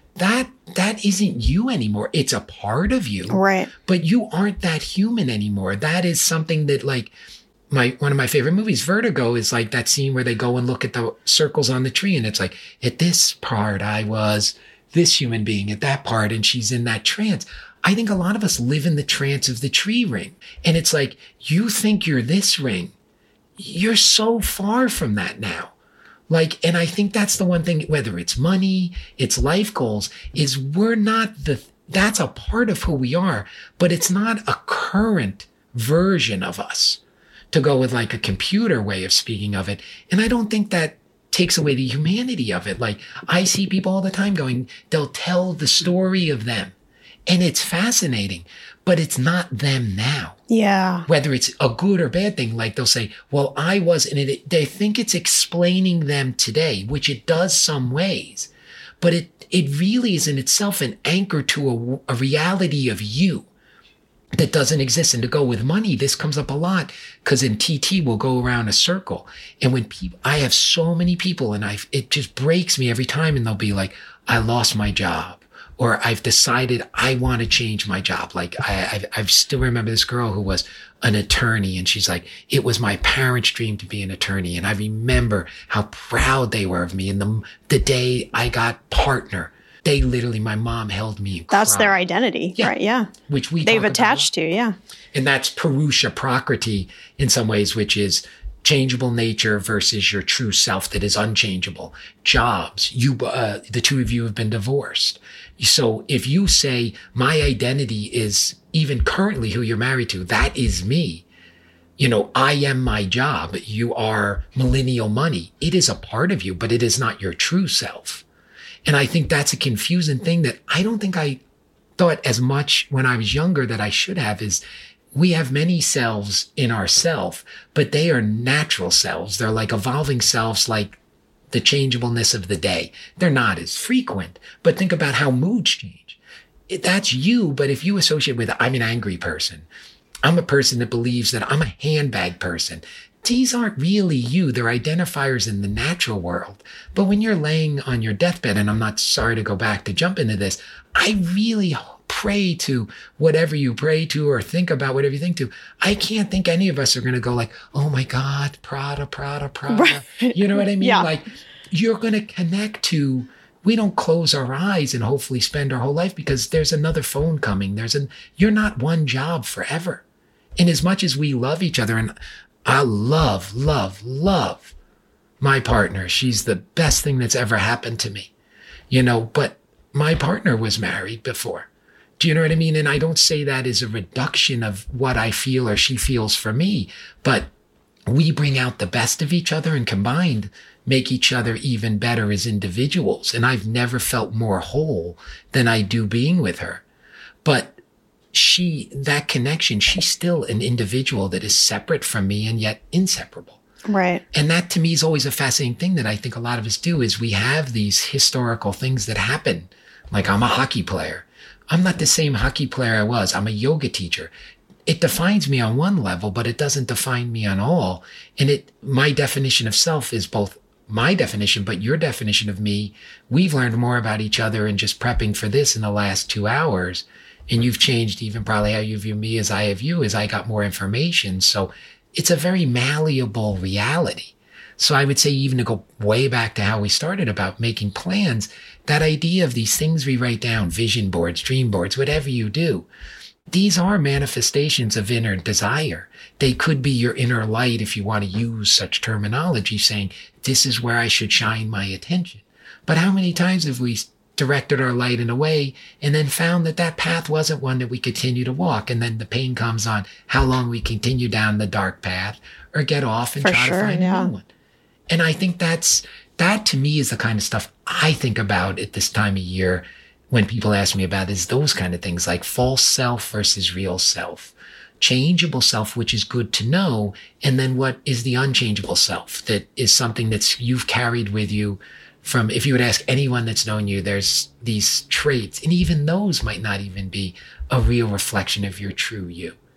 that that isn't you anymore. It's a part of you. Right. But you aren't that human anymore. That is something that, like, my one of my favorite movies, Vertigo, is like that scene where they go and look at the circles on the tree, and it's like, at this part I was this human being, at that part, and she's in that trance. I think a lot of us live in the trance of the tree ring. And it's like, you think you're this ring. You're so far from that now. Like, and I think that's the one thing, whether it's money, it's life goals, is we're not the, that's a part of who we are, but it's not a current version of us, to go with like a computer way of speaking of it. And I don't think that takes away the humanity of it. Like, I see people all the time going, they'll tell the story of them. And it's fascinating, but it's not them now. Yeah. Whether it's a good or bad thing, like they'll say, well, I was, and it, they think it's explaining them today, which it does some ways, but it, it really is in itself an anchor to a, a reality of you that doesn't exist. And to go with money, this comes up a lot, because in T T we'll go around a circle. And when people, I have so many people, and I, it just breaks me every time. And they'll be like, I lost my job. Or I've decided I want to change my job. Like I, I, I still remember this girl who was an attorney, and she's like, it was my parents' dream to be an attorney. And I remember how proud they were of me. And the, the day I got partner, they literally, my mom held me and That's cried. their identity, Yeah. right? Yeah. Which we They've talk attached about. to, yeah. And that's Purusha Prakriti in some ways, which is changeable nature versus your true self that is unchangeable. Jobs, you, uh, the two of you have been divorced. So if you say my identity is even currently who you're married to, that is me. You know, I am my job. You are millennial money. It is a part of you, but it is not your true self. And I think that's a confusing thing that I don't think I thought as much when I was younger that I should have, is we have many selves in ourself, but they are natural selves. They're like evolving selves, like the changeableness of the day. They're not as frequent, but think about how moods change. It, that's you, but if you associate with, I'm an angry person, I'm a person that believes that I'm a handbag person, these aren't really you. They're identifiers in the natural world. But when you're laying on your deathbed, and I'm not sorry to go back to jump into this, I really pray to whatever you pray to, or think about whatever you think to. I can't think any of us are going to go like, oh my God, Prada, Prada, Prada. Right. You know what I mean? Yeah. Like, you're going to connect to, we don't close our eyes and hopefully spend our whole life because there's another phone coming. There's an, you're not one job forever. And as much as we love each other, and I love, love, love my partner. She's the best thing that's ever happened to me, you know, but my partner was married before. Do you know what I mean? And I don't say that as a reduction of what I feel or she feels for me, but we bring out the best of each other and combined make each other even better as individuals. And I've never felt more whole than I do being with her. But she, that connection, she's still an individual that is separate from me and yet inseparable. Right. And that to me is always a fascinating thing that I think a lot of us do, is we have these historical things that happen. Like, I'm a hockey player. I'm not the same hockey player I was. I'm a yoga teacher. It defines me on one level, but it doesn't define me on all. And it, my definition of self is both my definition, but your definition of me. We've learned more about each other in just prepping for this in the last two hours. And you've changed even probably how you view me as I have you, as I got more information. So it's a very malleable reality. So I would say, even to go way back to how we started about making plans, that idea of these things we write down, vision boards, dream boards, whatever you do, these are manifestations of inner desire. They could be your inner light, if you want to use such terminology, saying, this is where I should shine my attention. But how many times have we directed our light in a way and then found that that path wasn't one that we continue to walk? And then the pain comes on how long we continue down the dark path or get off and For try sure, to find yeah. a new one. And I think that's, that to me is the kind of stuff I think about at this time of year when people ask me about, is those kind of things, like false self versus real self, changeable self, which is good to know. And then what is the unchangeable self that is something that's you've carried with you from, if you would ask anyone that's known you, there's these traits, and even those might not even be a real reflection of your true you.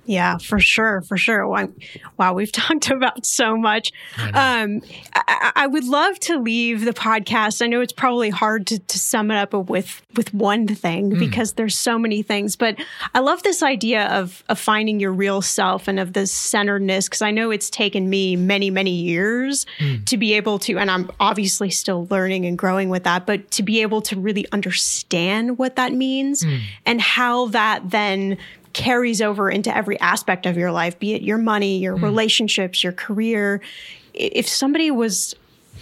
Yeah, for sure, for sure. Wow, we've talked about so much. I, um, I, I would love to leave the podcast. I know it's probably hard to, to sum it up with with one thing mm. because there's so many things. But I love this idea of of finding your real self and of this centeredness, because I know it's taken me many, many years mm. to be able to, and I'm obviously still learning and growing with that, but to be able to really understand what that means mm. and how that then carries over into every aspect of your life, be it your money, your mm. relationships, your career. If somebody was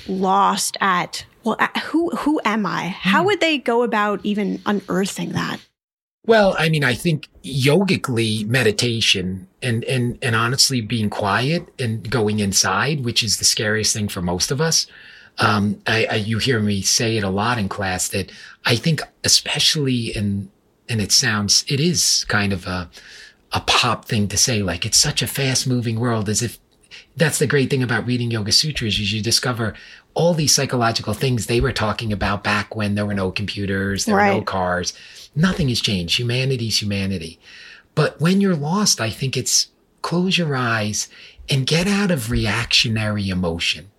lost at, well, at who who am I? Mm. How would they go about even unearthing that? Well, I mean, I think yogically meditation and, and, and honestly being quiet and going inside, which is the scariest thing for most of us. Um, I, I, you hear me say it a lot in class that I think especially in And it sounds, it is kind of a, a pop thing to say, like it's such a fast moving world, as if that's the great thing about reading Yoga Sutras is you discover all these psychological things they were talking about back when there were no computers, there right. were no cars. Nothing has changed. Humanity's humanity. But when you're lost, I think it's close your eyes and get out of reactionary emotion.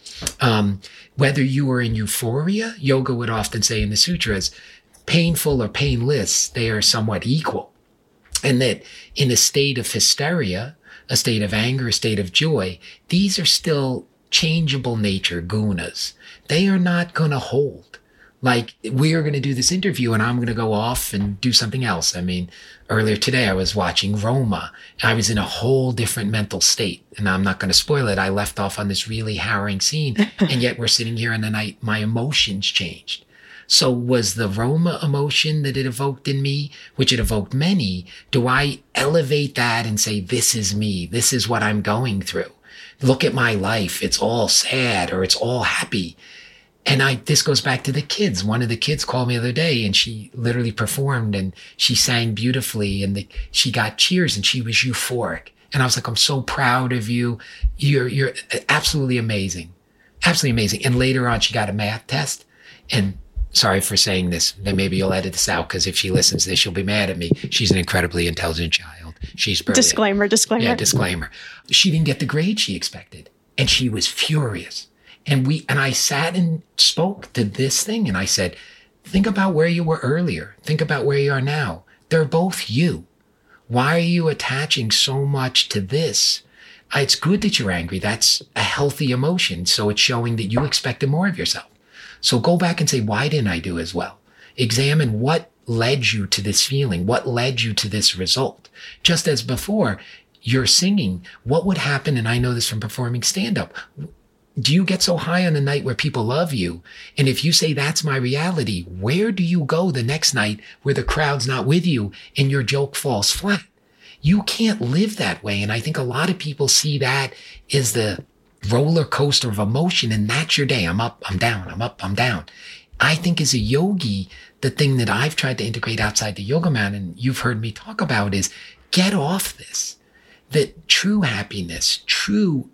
Um, whether you are in euphoria, yoga would often say in the sutras, painful or painless, they are somewhat equal. And that in a state of hysteria, a state of anger, a state of joy, these are still changeable nature gunas. They are not going to hold. Like we are going to do this interview and I'm going to go off and do something else. I mean, earlier today I was watching Roma. I was in a whole different mental state, and I'm not going to spoil it. I left off on this really harrowing scene, and yet we're sitting here and then I, my emotions changed. So was the Roma emotion that it evoked in me, which it evoked many, do I elevate that and say, this is me, this is what I'm going through. Look at my life. It's all sad or it's all happy. And I, this goes back to the kids. One of the kids called me the other day and she literally performed and she sang beautifully and the, she got cheers and she was euphoric. And I was like, I'm so proud of you. You're, you're absolutely amazing. Absolutely amazing. And later on, she got a math test and sorry for saying this. Then maybe you'll edit this out because if she listens to this, she'll be mad at me. She's an incredibly intelligent child. She's brilliant. Disclaimer, disclaimer. Yeah, disclaimer. She didn't get the grade she expected. And she was furious. And we, and I sat and spoke to this thing. And I said, think about where you were earlier. Think about where you are now. They're both you. Why are you attaching so much to this? It's good that you're angry. That's a healthy emotion. So it's showing that you expected more of yourself. So go back and say, why didn't I do as well? Examine what led you to this feeling. What led you to this result? Just as before, you're singing. What would happen? And I know this from performing stand-up. Do you get so high on a night where people love you? And if you say that's my reality, where do you go the next night where the crowd's not with you and your joke falls flat? You can't live that way. And I think a lot of people see that as the roller coaster of emotion, and that's your day. I'm up, I'm down, I'm up, I'm down. I think as a yogi, the thing that I've tried to integrate outside the yoga mat, and you've heard me talk about, is get off this. That true happiness, true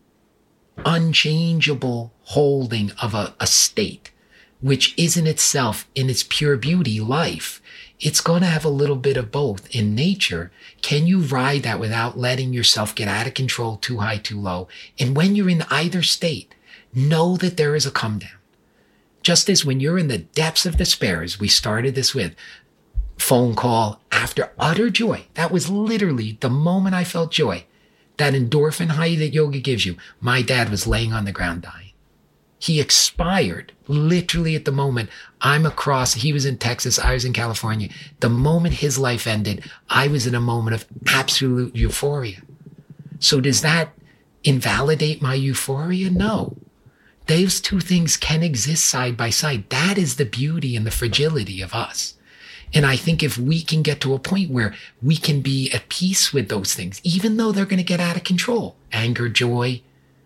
unchangeable holding of a, a state, which is in itself, in its pure beauty, life. It's going to have a little bit of both in nature. Can you ride that without letting yourself get out of control, too high, too low? And when you're in either state, know that there is a come down. Just as when you're in the depths of despair, as we started this with, phone call after utter joy. That was literally the moment I felt joy. That endorphin high that yoga gives you. My dad was laying on the ground dying. He expired literally at the moment. I'm across, he was in Texas, I was in California. The moment his life ended, I was in a moment of absolute euphoria. So does that invalidate my euphoria? No. Those two things can exist side by side. That is the beauty and the fragility of us. And I think if we can get to a point where we can be at peace with those things, even though they're going to get out of control, anger, joy,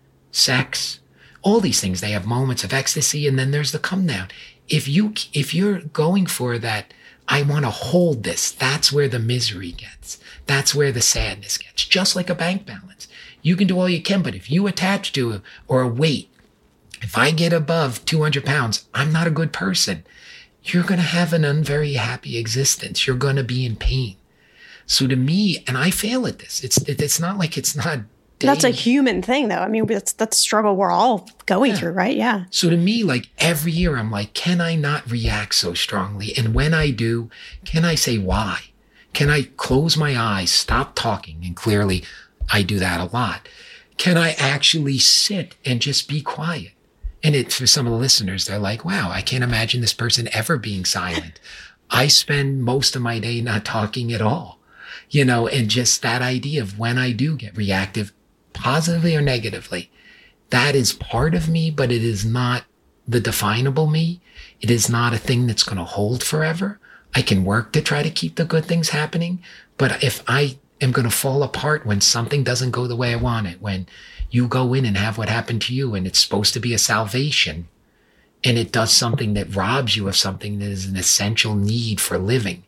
sex, all these things, they have moments of ecstasy, and then there's the come down. If you, if you're going for that, I want to hold this, that's where the misery gets. That's where the sadness gets. Just like a bank balance. You can do all you can, but if you attach to it or a weight, if I get above two hundred pounds, I'm not a good person. You're going to have an unvery happy existence. You're going to be in pain. So to me, and I fail at this, it's it, it's not like it's not day. That's a human thing, though. I mean, that's, that's a struggle we're all going Yeah. through, right? Yeah. So to me, like every year, I'm like, can I not react so strongly? And when I do, can I say why? Can I close my eyes, stop talking? And clearly, I do that a lot. Can I actually sit and just be quiet? And it, for some of the listeners, they're like, wow, I can't imagine this person ever being silent. I spend most of my day not talking at all, you know, and just that idea of when I do get reactive, positively or negatively, that is part of me, but it is not the definable me. It is not a thing that's going to hold forever. I can work to try to keep the good things happening. But if I am going to fall apart when something doesn't go the way I want it, when you go in and have what happened to you and it's supposed to be a salvation and it does something that robs you of something that is an essential need for living,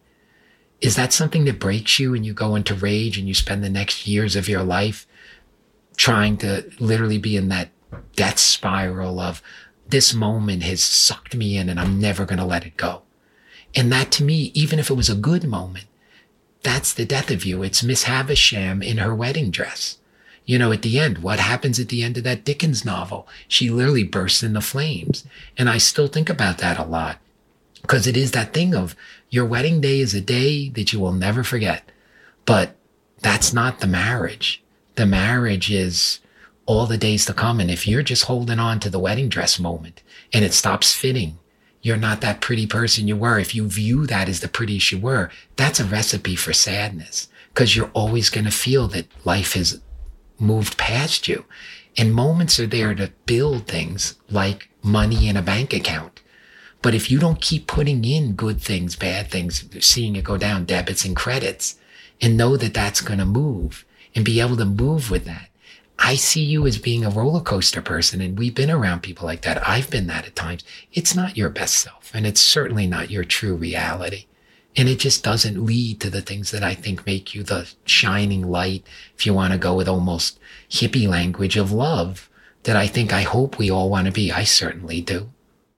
is that something that breaks you and you go into rage and you spend the next years of your life trying to literally be in that death spiral of this moment has sucked me in and I'm never going to let it go? And that to me, even if it was a good moment, that's the death of you. It's Miss Havisham in her wedding dress. You know, at the end, what happens at the end of that Dickens novel? She literally bursts into flames. And I still think about that a lot because it is that thing of your wedding day is a day that you will never forget. But that's not the marriage. The marriage is all the days to come. And if you're just holding on to the wedding dress moment and it stops fitting, you're not that pretty person you were. If you view that as the prettiest you were, that's a recipe for sadness because you're always going to feel that life has moved past you. And moments are there to build things like money in a bank account. But if you don't keep putting in good things, bad things, seeing it go down, debits and credits, and know that that's going to move and be able to move with that, I see you as being a roller coaster person, and we've been around people like that. I've been that at times. It's not your best self, and it's certainly not your true reality. And it just doesn't lead to the things that I think make you the shining light, if you want to go with almost hippie language of love, that I think, I hope we all want to be. I certainly do.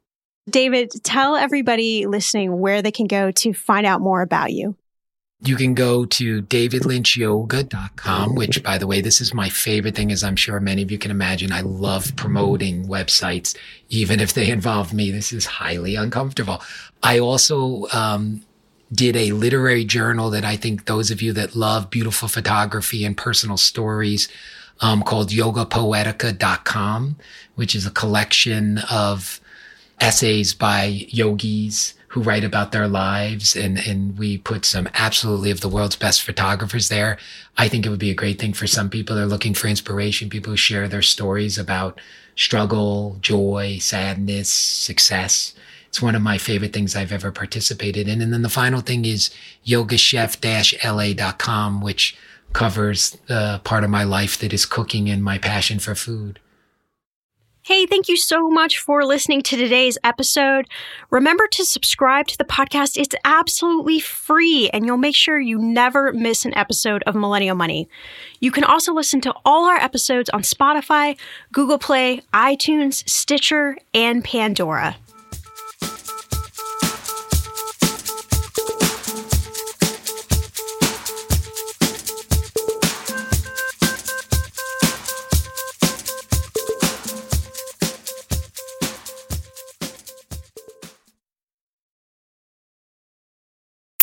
David, tell everybody listening where they can go to find out more about you. You can go to david lynch yoga dot com, which, by the way, this is my favorite thing, as I'm sure many of you can imagine. I love promoting websites, even if they involve me. This is highly uncomfortable. I also um, did a literary journal that I think those of you that love beautiful photography and personal stories um, called yoga poetica dot com, which is a collection of essays by yogis who write about their lives. And, and we put some absolutely of the world's best photographers there. I think it would be a great thing for some people that are looking for inspiration, people who share their stories about struggle, joy, sadness, success. It's one of my favorite things I've ever participated in. And then the final thing is yoga chef L A dot com, which covers the part of my life that is cooking and my passion for food. Hey, thank you so much for listening to today's episode. Remember to subscribe to the podcast. It's absolutely free, and you'll make sure you never miss an episode of Millennial Money. You can also listen to all our episodes on Spotify, Google Play, iTunes, Stitcher, and Pandora.